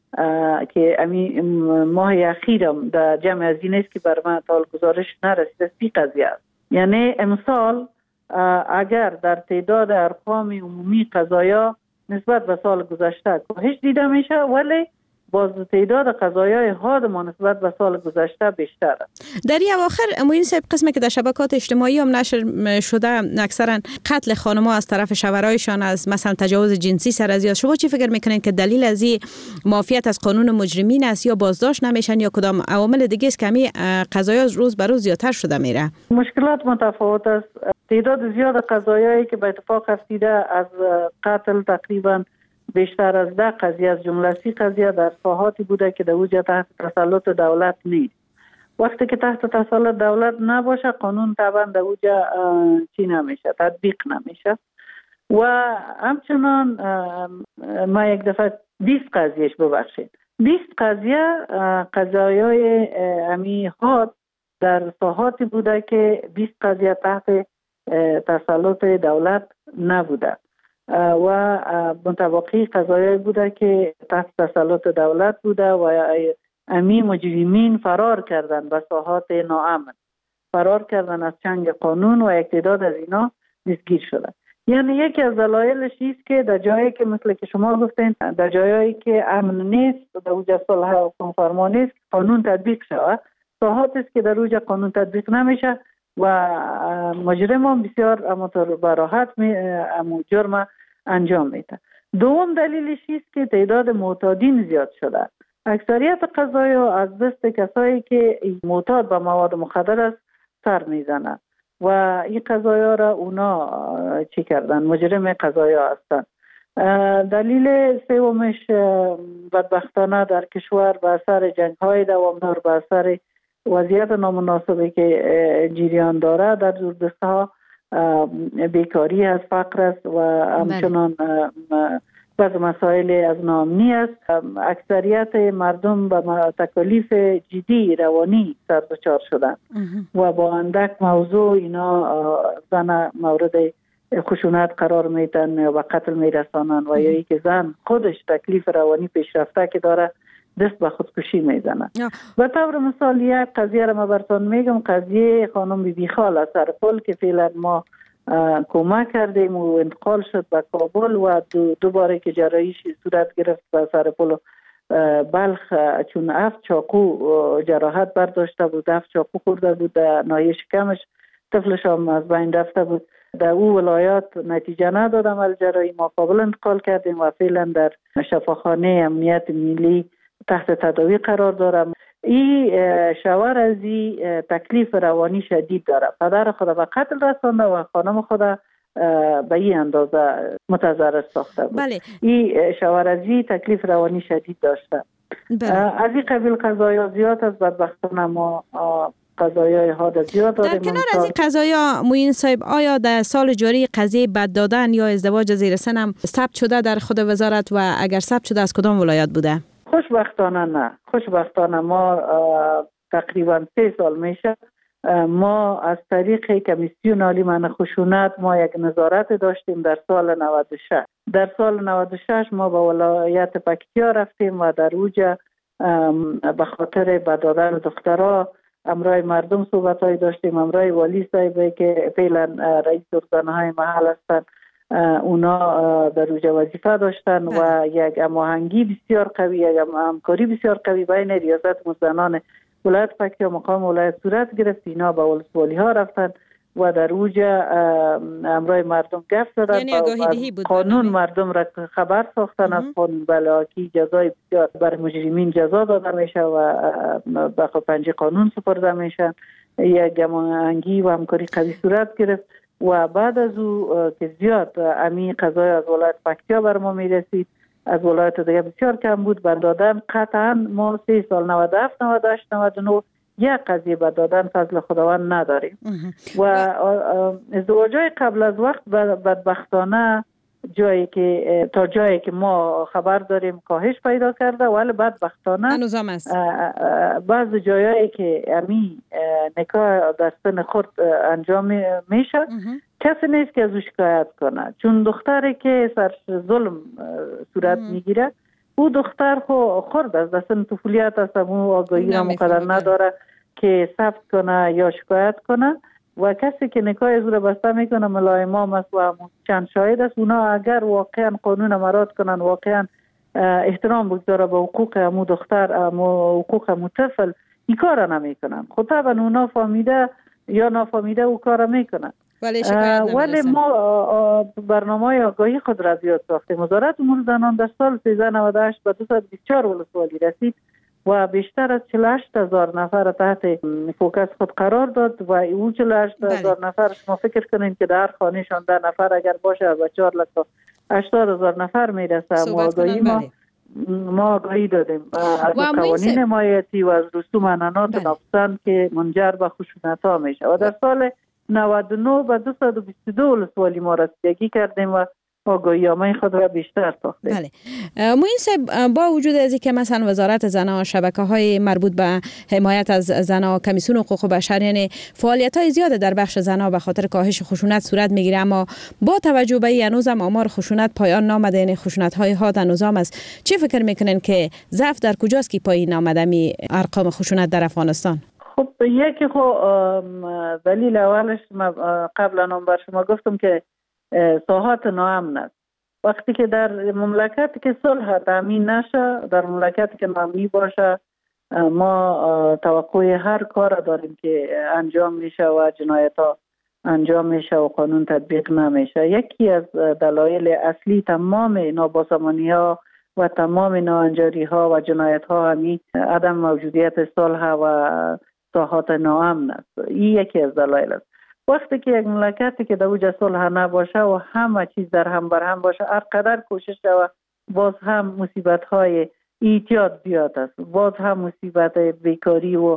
که امی ماه اخیرم در جمع هزینه است که بر من تا گزارش نرسیده سی قضیه است. یعنی امسال اگر در تعداد ارقام عمومی قضایا نسبت به سال گذشته کاهش دیده میشه، ولی باز تعداد قضایای حاد ما نسبت به سال گذشته بیشتر است. در این اواخر موین صاحب قسمی که در شبکات اجتماعی هم نشر شده اکثرا قتل خانم‌ها از طرف شوهرایشان، از مثلا تجاوز جنسی سر از، شما چی فکر میکنین که دلیل از این معافیت از قانون مجرمین است یا بازداشت نمیشن یا کدام عوامل دیگه است که همین قضایا روز به روز زیادتر شده میره؟ مشکلات متفاوت است. تعداد زیاد قضایایی که به اتفاق افتیده از قتل تقریبا بیشتر از ده قضیه از جمله سی قضیه در ساحاتی بوده که در اوجه تحت تسلط دولت نیست. وقتی که تحت تسلط دولت نباشه قانون طبعا در اوجه چی نمیشه، تطبیق نمیشه. و همچنان ما یک دفعه بیست قضیهش ببخشید بیست قضیه قضایای امی حاد در ساحاتی بوده که بیست قضیه تحت تسلط دولت نبوده و متوقی قضایایی بوده که تحت تسلط دولت بوده و امی مجرمین فرار کردن به ساحات ناامن، فرار کردن از چنگ قانون و یک تعداد از اینا دستگیر شدن. یعنی یکی از دلایلش است که در جایی که مثل که شما گفتین در جایی که امن نیست، در اوج صلح و کنفرما نیست، قانون تطبیق شود. ساحات است که در اوج قانون تطبیق نمیشه و مجرم هم بسیار امطور براحت می امو جرم انجام میده. دوم دلیلش است که تعداد معتادین زیاد شده. اکثریت قضایا از دست کسایی که معتاد به مواد مخدر است سر میزنن و این قضایا را اونا چی کردن؟ مجرم قضایا هستن. دلیل سومش بدبختانه در کشور به اثر جنگ‌های دوامدار، به اثر وضعیت نامناسبی که جریان داره در دوردست‌ها، بیکاری است، فقر است و همچنان بعض مسائل از ناامنی است. اکثریت مردم به تکالیف جدی روانی سر دچار شدن و با اندک موضوع اینا زن مورد خشونت قرار میدن و قتل میرسانن و یا ای که زن خودش تکلیف روانی پیشرفته که داره دست به خودکشی میزنه. به طور مثال یک قضیه را ما براتون میگم، قضیه خانم بی بی خال از سرپل که فعلا ما کمک کردیم و انتقال شد به کابل و دو, دو باره که جراحیش صورت گرفت به سرپل بلخ، چون هفت چاقو جراحت برداشته بود، هفت چاقو خورده بود در ناحیه شکمش، طفلش هم از بین رفته بود. در او ولایات نتیجه نداد عمل جراحی، ما کابل انتقال کردیم و فعلا در شفاخانه امنیت ملی تحت تداوی قرار دارم. این شوهر از این تکلیف روانی شدید داره، پدر خود به قتل رسانده و خانم خود به این اندازه متضرر ساخته بود. بله. این شوهر از این تکلیف روانی شدید داشته. بله. از این قبیل قضایا زیاد از بدبختانه ما قضایای حاد زیاد داریم. در کنار از این قضایا موین صاحب، آیا در سال جاری قضیه بد دادن یا ازدواج زیر سن هم ثبت شده در خود وزارت و اگر ثبت شده از کدام ولایت بوده؟ خوشبختانه نه. خوشبختانه ما تقریبا سه سال میشه ما از طریق کمیسیون عالی منع خشونت ما یک نظارت داشتیم در سال نود و شش. در سال نود و شش ما به ولایت پکتیا رفتیم و در اوجه به خاطر بد دادن دخترها امرای مردم صحبت‌های داشتیم، امرای والی صاحب که فعلا رئیس رسانه‌های محل هستند، اونا در اوج وظیفه داشتن و یک هماهنگی بسیار قوی، یک همکاری بسیار قوی بین ریاست مزدنان ولایت پکتیا مقام ولایت صورت گرفت. اینا به ولسوالی ها رفتن و در اوج امرای مردم گفت زدن، یعنی آگاهی بود قانون مردم را خبر ساختن از قانون بلاکی جزای بسیار بر مجرمین جزا داده میشه و به پنجه قانون سپرده میشن. یک هماهنگی و همکاری قوی صورت گرفت و بعد از او که زیاد امی قضای از ولایت پکتیا بر ما میرسید، از ولایت دیگه بسیار کم بود بر دادن. قطعا ما سه سال نود و هفت نود و هشت نود و نه یک قضیه بر دادن فضل خداوند نداریم و ازدواجای قبل از وقت بدبختانه جایی که تا جایی که ما خبر داریم کاهش پیدا کرده، ولی بدبختانه هنوزم است. بعض جایی که امی نکاح در سن خرد انجام میشه کسی نیست که از او شکایت کنه، چون دختری که سر ظلم صورت میگیره او دختر خو خرد است، در سن طفولیت است، او آگاهی را مقدر نداره که ثبت کنه یا شکایت کنه و کسی که نکاح از را بسته میکنه ملای امام است و چند شاهد است. اونا اگر واقعا قانون مراد کنن، واقعا احترام بگذاره به حقوق امو دختر، امو حقوق امو طفل، این کار نمیکنن. خب طبعا اونا فهمیده یا نفهمیده او کار میکنن. ولی, ولی ما برنامه آگاهی خود را زیاد ساختیم. وزارت امور زنان در سال سیزده نود و هشت به دویست و بیست و چهار ولسوالی رسید و بیشتر از چهل و هشت هزار نفر تحت فوکس خود قرار داد و او چهل و هشت هزار نفر شما فکر کنین که در خانهشان ده نفر اگر باشه و چهار لک تا هشتاد هزار نفر میرسه. ما آگاهی ما ما آگاهی دادیم از قوانین حمایتی و از رسوم عنعنات ناپسند که منجر به خشونت ها میشه و در سال نود و نه به دویست و بیست و دو ولسوالی ما رسیدگی کردیم و آگاهی‌نامه خود را بیشتر ساختیم. بله. معین صاحب، با وجود از اینکه مثلا وزارت زنان، شبکه‌های مربوط به حمایت از زنان، کمیسیون حقوق بشر، یعنی فعالیت‌های زیاد در بخش زنان به خاطر کاهش خشونت صورت میگیره، اما با توجه به این هنوز هم آمار خشونت پایان نامده، یعنی خشونت‌های حاد نظام است. چی فکر میکنین که ضعف در کجاست که پایین آمده می ارقام خشونت در افغانستان؟ خب یکی خو دلیل اولش ما قبلا هم بر شما گفتم که ساحات ناامن است. وقتی که در مملکتی که صلح تامین نشه، در مملکتی که ناامنی باشه، ما توقع هر کار داریم که انجام میشه و جنایت ها انجام میشه و قانون تطبیق نمیشه. یکی از دلایل اصلی تمام نابسامانی ها و تمام ناانجاری ها و جنایت ها همی عدم موجودیت صلح و ساحات ناامن است. این یکی از دلایل است. وقتی که یک مملکتی که در اوج صلح نباشه و همه چیز در هم بر هم باشه، هر قدر کوشش و باز هم مصیبت های ایجاد زیاد است، باز هم مصیبت بیکاری و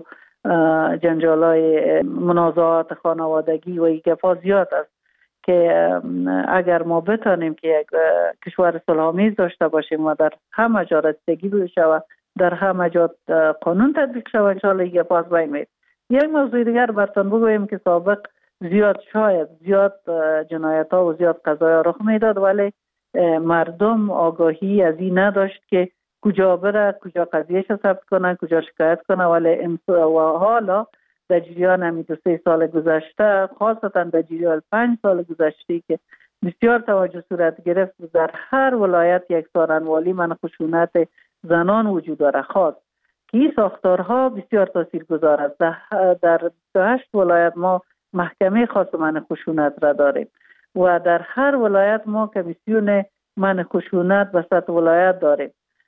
جنجال های منازعات خانوادگی و ایگفا زیاد است که اگر ما بتانیم که یک کشور صلح‌آمیز داشته باشیم و در همه جا رسیدگی بشه و در همه جا قانون تطبیق شود، انشاءالله ایگفا از بین میره. یک موضوع دیگر براتون بگویم که سابق زیاد شاید زیاد جنایت ها و زیاد قضایا رخ میداد، ولی مردم آگاهی از این نداشت که کجا بره، کجا قضیهش ثبت کنه، کجا شکایت کنه. ولی و حالا در جریان همین دو سه سال گذشته، خاصتا در جریان پنج سال گذشته که بسیار توجه صورت گرفت، در هر ولایت یک سارنوالی من خشونت زنان وجود داره خاص که این ساختارها بسیار تاثیرگذار است. در هشت ولایت ما محکمه خاص من خشونت را داریم و در هر ولایت ما کمیسیون من خشونت به سطح ولایت داریم.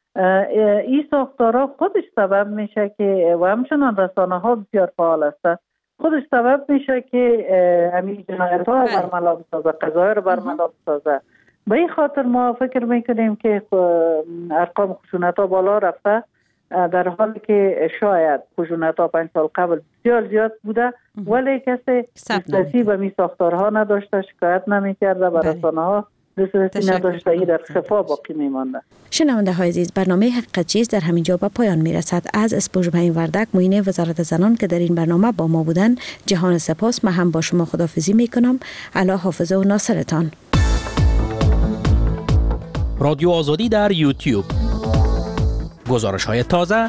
این ساختارها خودش سبب میشه که و همچنان رسانه ها بسیار فعال هستند، خودش سبب میشه که همین جنایت ها برملا بسازه، قضایا رو برملا بسازه. به این خاطر ما فکر میکنیم که ارقام خشونت ها بالا رفته، در حالی که شاید خشونت ها پنج سال قبل بسیار زیاد بوده ولی کسی دسترسی به می ساختارها نداشته، شکایت نمیکرده، به رسانه ها دسترسی نداشته، ای در خفا باقی میمانده. شنونده های عزیز، برنامه حقیقت چیست در همین جا به پایان میرسد. از اسپوژمه وردک معین وزارت زنان که در این برنامه با ما بودن، جهان سپاس. من هم با شما خداحافظی میکنم. الله حافظه و ناصرتان. رادیو آزادی در یوتیوب، گزارش های تازه.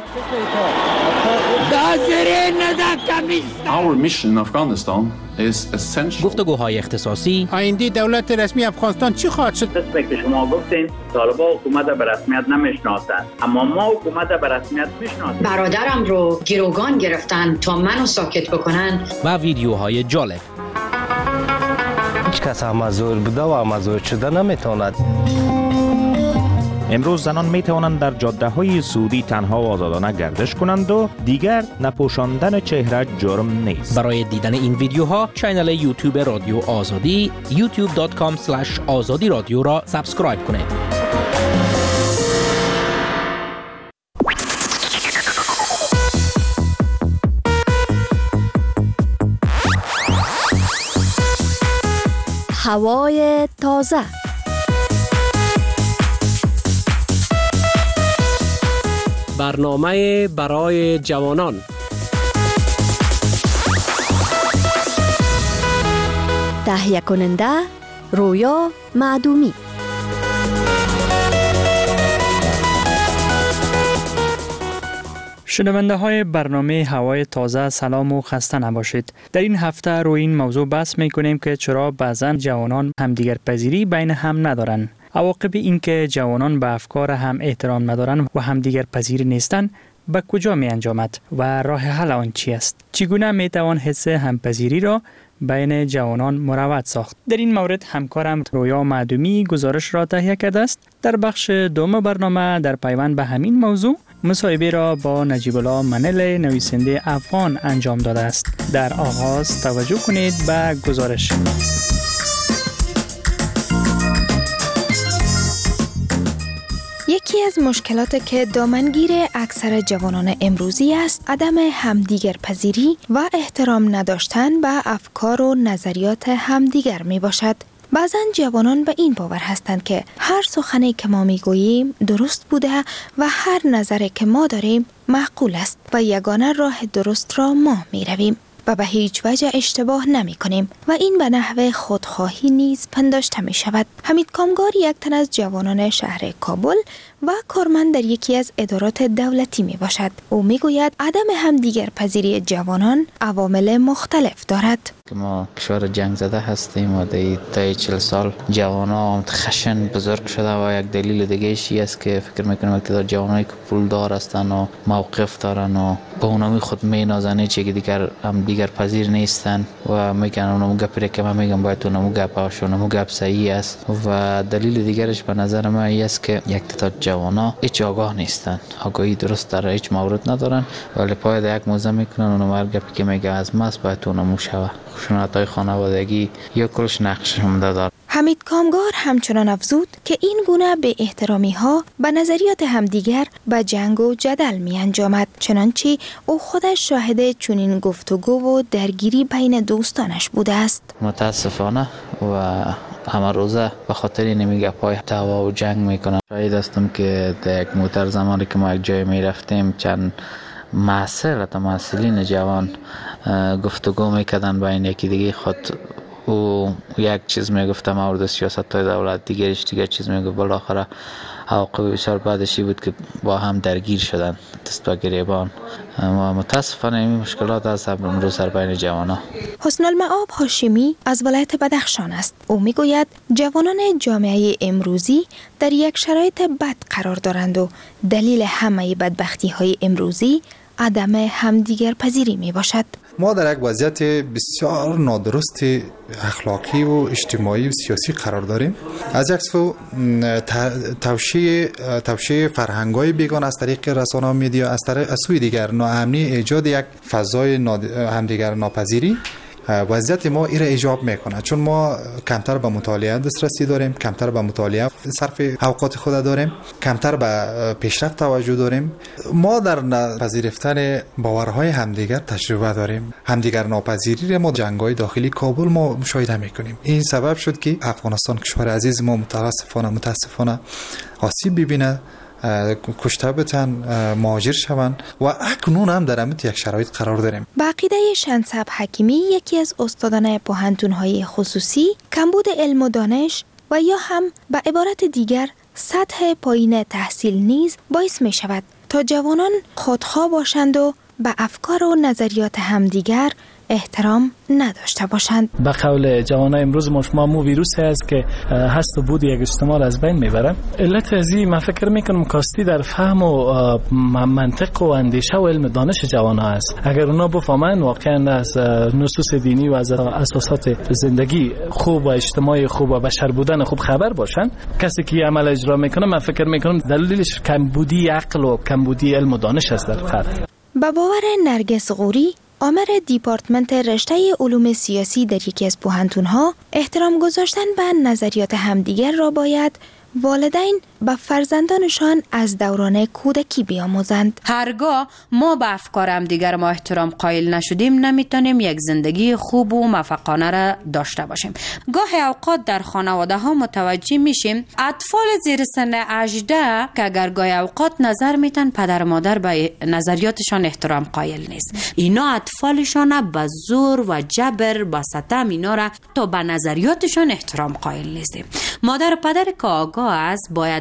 Our mission in Afghanistan is essential. گفتگوهای اختصاصی. آینده دولت رسمی افغانستان چی خواهد شد؟ قسمی که شما گفتین طالبان حکومت به رسمیت نمیشناسند، اما ما حکومت به رسمیت میشناسیم. برادرم رو گروگان گرفتن تا منو ساکت بکنن. و ویدیوهای جالب. هیچ کس امازور بوده و امازور شده نمیتواند. امروز زنان می توانند در جاده های سعودی تنها و آزادانه گردش کنند و دیگر نپوشاندن چهره جرم نیست. برای دیدن این ویدیوها کانال یوتیوب رادیو آزادی یوتیوب دات کام اسلش آزادی رادیو را سابسکرایب کنید. هوای تازه. برنامه برای جوانان. تهیه کننده رویا معدومی. شنونده های برنامه هوای تازه سلام و خسته نباشید. در این هفته روی این موضوع بحث میکنیم که چرا بعضن جوانان همدیگر پذیری بین هم ندارن. عواقب این که جوانان به افکار هم احترام ندارن و همدیگر پذیر نیستن به کجا می انجامد و راه حل آن چی است؟ چگونه می توان حس همپذیری را بین جوانان مروج ساخت؟ در این مورد همکارم رویا معدومی گزارش را تهیه کرده است. در بخش دوم برنامه در پیوند به همین موضوع مصاحبه را با نجیب الله منل نویسنده افغان انجام داده است. در آغاز توجه کنید به گزارش. یکی از مشکلات که دامنگیر اکثر جوانان امروزی است عدم همدیگر پذیری و احترام نداشتن به افکار و نظریات همدیگر می باشد. بعضن جوانان به این باور هستند که هر سخنی که ما می گوییم درست بوده و هر نظری که ما داریم معقول است و یگانه راه درست را ما می رویم و به هیچ وجه اشتباه نمی کنیم و این به نحو خودخواهی نیز پنداشته می شود. حمید کامگار یک تن از جوانان شهر کابل و کارمند در یکی از ادارات دولتی می باشد. او می گوید عدم همدیگر پذیری جوانان عوامل مختلف دارد. ما کشور جنگ زده هستیم و در چهل سال جوانا خشن بزرگ شده و یک دلیل دیگه ایشی است که فکر میکنم اقتدار جوانایی که پولدار هستن و موقف دارن و به اونمی خود می نازنه چه که دیگر هم دیگر پذیر نیستن و میگن اونمو گپی که من میگم باید اونمو گپ هاش اونمو گپ صحیح است و دلیل دیگرش به نظر من این است که یک تعداد جوانا هیچ آگاه نیستن، آگاهی درست در هیچ مورد ندارن ولی پای یک موزه میکنن اونم هر گپی که میگه از ماست باید اونمو شوه. خشونت‌های خانوادگی یا کلش نقش شمده دار. حمید کامگار همچنان افزود که این گونه به احترامی ها به نظریات همدیگر به جنگ و جدل می انجامد، چنانچه او خودش شاهد چنین گفتگو و درگیری بین دوستانش بوده است. متاسفانه و همه روزه به خاطر نمیگه پای دعوا و جنگ میکنن. شاید هستم که در یک موتر زمانی که ما یک جای میرفتیم چند محصل تا محصلین جوان گفتگو میکردن بین یکی دیگه خود و یک چیز میگفت مورد سیاست های دولت دیگرش دیگر چیز میگفت. بالاخره عواقب بسیار بعدشی بود که با هم درگیر شدن دست به گریبان و متاسفانه این مشکلات از امروز در بین جوانان. حسن المعاب هاشمی از ولایت بدخشان است. او میگوید جوانان جامعه امروزی در یک شرایط بد قرار دارند و دلیل همه بدبختی های امروزی عدم همدیگر پذیری می باشد. ما در یک وضعیت بسیار نادرست اخلاقی و اجتماعی و سیاسی قرار داریم. از یک سو توشیع توشیع فرهنگ‌های بیگان از طریق رسانه‌ها میدیا، از طریق از سوی دیگر ناامنی، ایجاد یک فضای ناد... همدیگر ناپذیری وضعیت ما ایره ایجاب میکنه، چون ما کمتر به مطالعه دسترسی داریم، کمتر به مطالعه صرف اوقات خود داریم، کمتر به پیشرفت توجه داریم. ما در پذیرفتن باورهای همدیگر تجربه داریم. همدیگر ناپذیری را ما جنگ‌های داخلی کابل ما مشاهده میکنیم. این سبب شد که افغانستان کشور عزیز ما متاسفانه متاسفانه آسیب ببینه، کشته بتن، مهاجر شوند و اکنون هم در امت یک شرایط قرار داریم. به عقیده شنصب حکیمی، یکی از استادان پوهنتون‌های خصوصی، کمبود علم و دانش و یا هم به عبارت دیگر سطح پایین تحصیل نیز باعث می شود تا جوانان خودخواه باشند و به افکار و نظریات همدیگر احترام نداشته باشند. به قول جوانای امروز ما شما مو ویروسی است که هست و بود یک اجتماع از بین میبره. علت از این من فکر میکنم کاستی در فهم و منطق و اندیشه و علم دانش جوانها است. اگر اونا بفهمن واقعا از نصوص دینی و از اساسات زندگی خوب و اجتماعی خوب و بشر بودن خوب خبر باشن، کسی که عمل اجرا میکنه من فکر میکنم دلیلش کمبودی عقل و کمبودی علم و دانش است در فرد. با باور نرگس غوری، آمر دیپارتمنت رشته علوم سیاسی در یکی از پوهنتون‌ها، احترام گذاشتن به نظریات همدیگر را باید والدین به فرزندانشان از دوران کودکی بیاموزند. هرگاه ما به افکار همدیگر ما احترام قائل نشدیم نمیتونیم یک زندگی خوب و موفقانه را داشته باشیم. گاهی اوقات در خانواده ها متوجه میشیم اطفال زیر سن هجده که اگر گاهی اوقات نظر میتن پدر و مادر به نظریاتشان احترام قائل نیست، اینا اطفالشان به زور و جبر با ستم اینا را تا به نظریاتشان احترام قائل نیستیم. مادر و پدر که آگاه است باید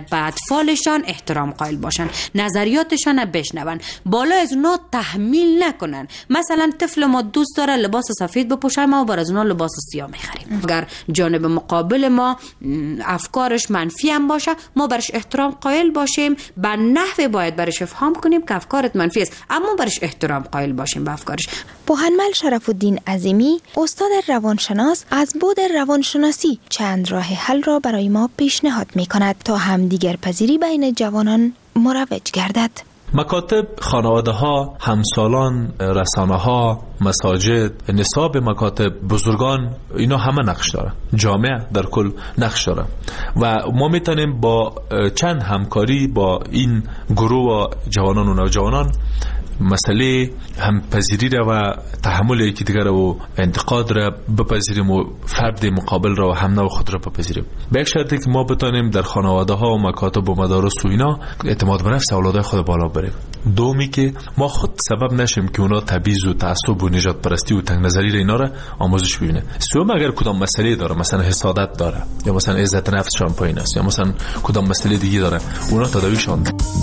به اطفالشان احترام قائل باشن، نظریاتشان رو بشنون، بالا از اونا تحمیل نکنن. مثلا طفل ما دوست داره لباس سفید بپوشه، ما بر از اونا لباس سیاه میخریم. اگر جانب مقابل ما افکارش منفی هم باشه، ما برش احترام قائل باشیم، به نحوی باید برش افهام کنیم که افکارت منفی است، اما برش احترام قائل باشیم به افکارش. پوهنمل شرف الدین عظیمی، استاد روانشناس، از بود روانشناسی چند راه حل را برای ما پیشنهاد می کند تا همدیگر پذیری بین جوانان مروج گردد. مکاتب، خانواده ها، همسالان، رسانه ها، مساجد، نصاب مکاتب، بزرگان، اینا همه نقش داره. جامعه در کل نقش داره و ما میتونیم با چند همکاری با این گروه جوانان و نوجوانان مسئله همپذیری را و تحمل یکی دیگر و انتقاد را بپذیریم و فرد مقابل را و هم نوع خود را بپذیریم. به یک شرطی که ما بتانیم در خانواده ها و مکاتب و مدارس و اینا اعتماد به نفس اولادای خود بالا بریم. دومی که ما خود سبب نشیم که اونا تبعیض و تعصب و نجات پرستی و تنگ نظری را اینا را آموزش ببینه. سوم اگر کدام مسئله داره، مثلا حسادت داره یا مثلا عزت نفسشان پایین است یا مثلا کدام مسئله دیگه داره، اونا تداویشان.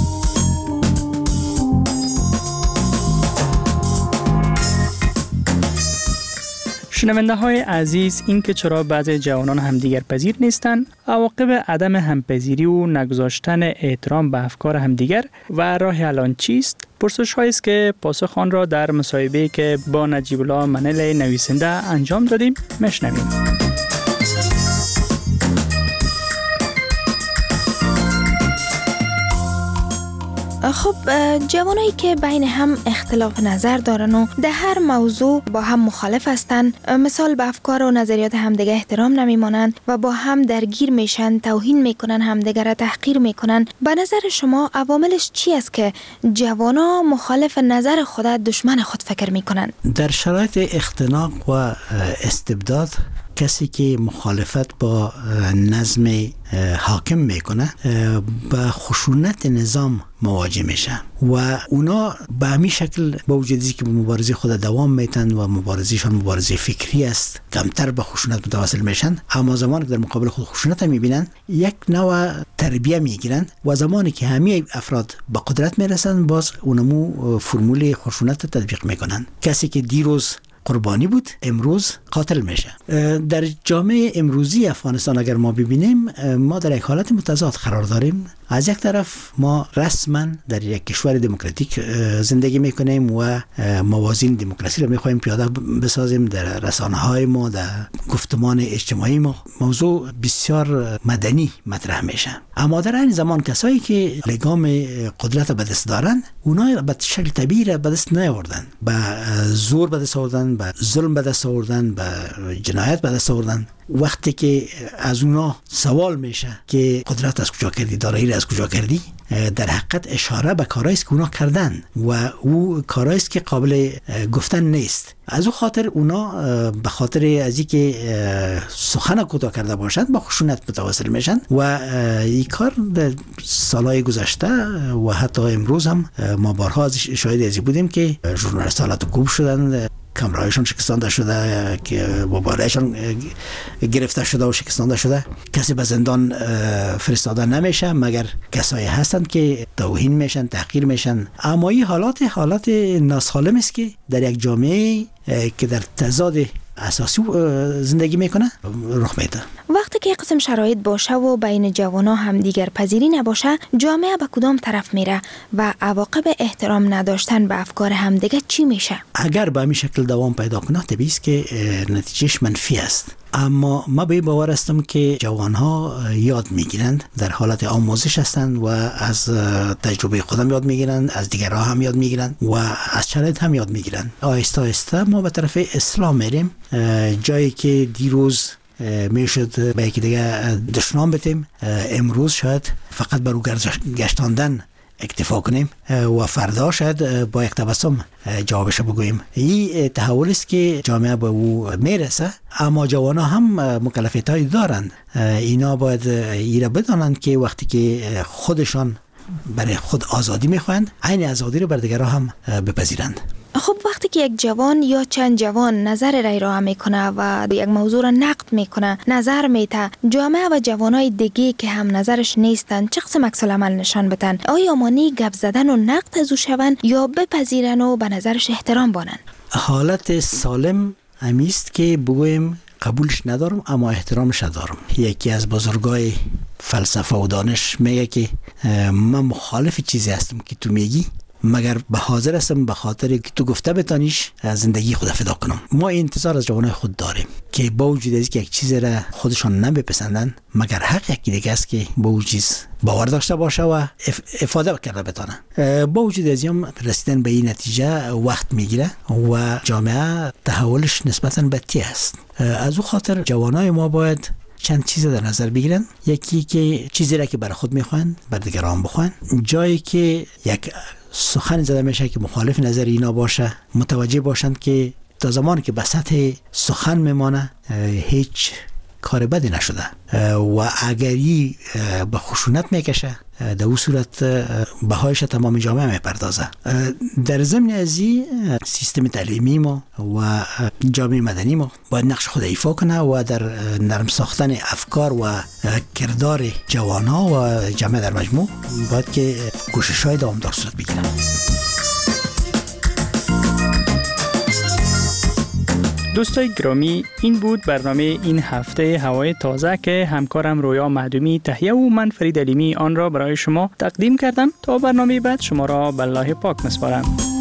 شنونده های عزیز، این که چرا بعضی جوانان همدیگر پذیر نیستند، عواقب عدم همپذیری و نگذاشتن احترام به افکار همدیگر و راه حل آن چیست؟ پرسش هایی است که پاسخ آن را در مصاحبه‌ای که با نجیب الله منل نویسنده انجام دادیم میشنویم. خب جوانایی که بین هم اختلاف نظر دارن و در هر موضوع با هم مخالف هستن، مثال به افکار و نظریات همدیگه احترام نمیمانند و با هم درگیر میشن، توهین میکنن، همدیگه را تحقیر میکنن، به نظر شما عواملش چی است که جوانا مخالف نظر خود دشمن خود فکر میکنن؟ در شرایط اختناق و استبداد کسی که مخالفت با نظم حاکم میکنه با خشونت نظام مواجه میشه و اونا به همین شکل با وجودی که مبارزه خود دوام میتن و مبارزهشان مبارزه فکری است، کمتر به خشونت متوسل میشن، اما زمانی که در مقابل خود خشونت میبینن یک نوع تربیه میگیرن و زمانی که همه افراد به قدرت میرسن باز اونمو فرمول خشونت تطبیق میکنن. کسی که دیروز قربانی بود امروز قاتل میشه. در جامعه امروزی افغانستان اگر ما ببینیم، ما در یک حالت متضاد قرار داریم. از یک طرف ما رسما در یک کشور دموکراتیک زندگی میکنیم و موازین دموکراسی رو میخوایم پیاده بسازیم. در رسانه های ما، در گفتمان اجتماعی ما موضوع بسیار مدنی مطرح میشه، اما در این زمان کسایی که لگام قدرت به دست دارن اونا به شکل طبیعی به دست نیاوردن، به زور به دست آوردن، به ظلم به دست آوردن، به جنایت به دست آوردن. وقتی که از اونا سوال میشه که قدرت از کجا کردی، دارایی از کجا کردی، در حقیقت اشاره به کارهایی است که اونا کردن و او کارهایی است که قابل گفتن نیست. از او خاطر اونا به خاطر از اینکه سخن کوتاه کرده باشند با خشونت متواصل میشن و این کار در سالهای گذشته و حتی امروز هم ما بارها شاهد ازی بودیم که ژورنالیست‌ها کوب شدن، کامرایشان شکستانده شده، که موبایلشان گرفته شده و شکستانده شده. کسی به زندان فرستاده نمیشه مگر کسایی هستند که توهین میشن، تحقیر میشن. اما این حالات حالات ناسالم است که در یک جامعه که در تضاد اساسی زندگی میکنه رخ میده. وقتی که قسم شرایط باشه و بین جوانا هم دیگر پذیری نباشه، جامعه به کدام طرف میره و عواقب احترام نداشتن به افکار همدیگه چی میشه؟ اگر به همین شکل دوام پیدا کنه طبیعی است که نتیجهش منفی است. اما ما به باور هستم که جوانها یاد میگیرند، در حالت آموزش هستند و از تجربه خودم یاد میگیرند، از دیگرها هم یاد میگیرند و از شرایط هم یاد میگیرند. آهسته آهسته ما به طرف اسلام میریم، جایی که دیروز میشد به یکی دیگه دشنام بتیم، امروز شاید فقط بر او گشتاندن اکتفا کنیم و فردا شاید با یک تبسم جوابش بگوییم. این تحول است که جامعه به او میرسه، اما جوانا هم مکلفیت‌هایی دارند. اینا باید اینا بدانند که وقتی که خودشان برای خود آزادی میخواهند، عین آزادی رو بر دیگران هم بپذیرند. خب وقتی که یک جوان یا چند جوان نظر رای را میکنه و یک موضوع را نقد میکنه، نظر میته، جامعه و جوانای دیگه که هم نظرش نیستن چه قسم عکس العمل نشان بدن؟ آیا مانی گپ زدن و نقد از او شون یا بپذیرن و به نظرش احترام بانن؟ حالت سالم امیست که بگویم قبولش ندارم اما احترامش دارم. یکی از بزرگای فلسفه و دانش میگه که من مخالف چیزی هستم که تو میگی، مگر به حاضر هستم به خاطر که تو گفته بتانیش زندگی خود فدا کنم. ما انتظار از جوانای خود داریم که با وجود از که یک چیز را خودشان نمیپسندن، مگر حق یکی دیگه است که با اون چیز باور داشته باشه و افاده کرده بتانه. با وجود از هم رسیدن به این نتیجه وقت میگیره و جامعه تحولش نسبتاً بدی است. از او خاطر جوانای ما باید چند چیز در نظر بگیرن. یکی که چیزی را که برای خود میخوان بر دیگران بخوان، جایی که یک سخن زده میشه که مخالف نظر اینا باشه متوجه باشند که تا زمانی که به سطح سخن میمانه هیچ کار بدی نشده و اگری به خشونت میکشه در اون صورت بهایش تمام جامعه میپردازه. در ضمن ازی سیستم تعلیمی ما و جامعه مدنی ما باید نقش خود ایفا کنه و در نرم ساختن افکار و کردار جوانا و جامعه در مجموع باید که کوشش‌های دوامدار صورت بگیره. دوستای گرامی، این بود برنامه این هفته هوای تازه که همکارم رویا معدومی تهیه و من فرید علیمی آن را برای شما تقدیم کردم. تا برنامه بعد شما را به الله پاک می‌سپارم.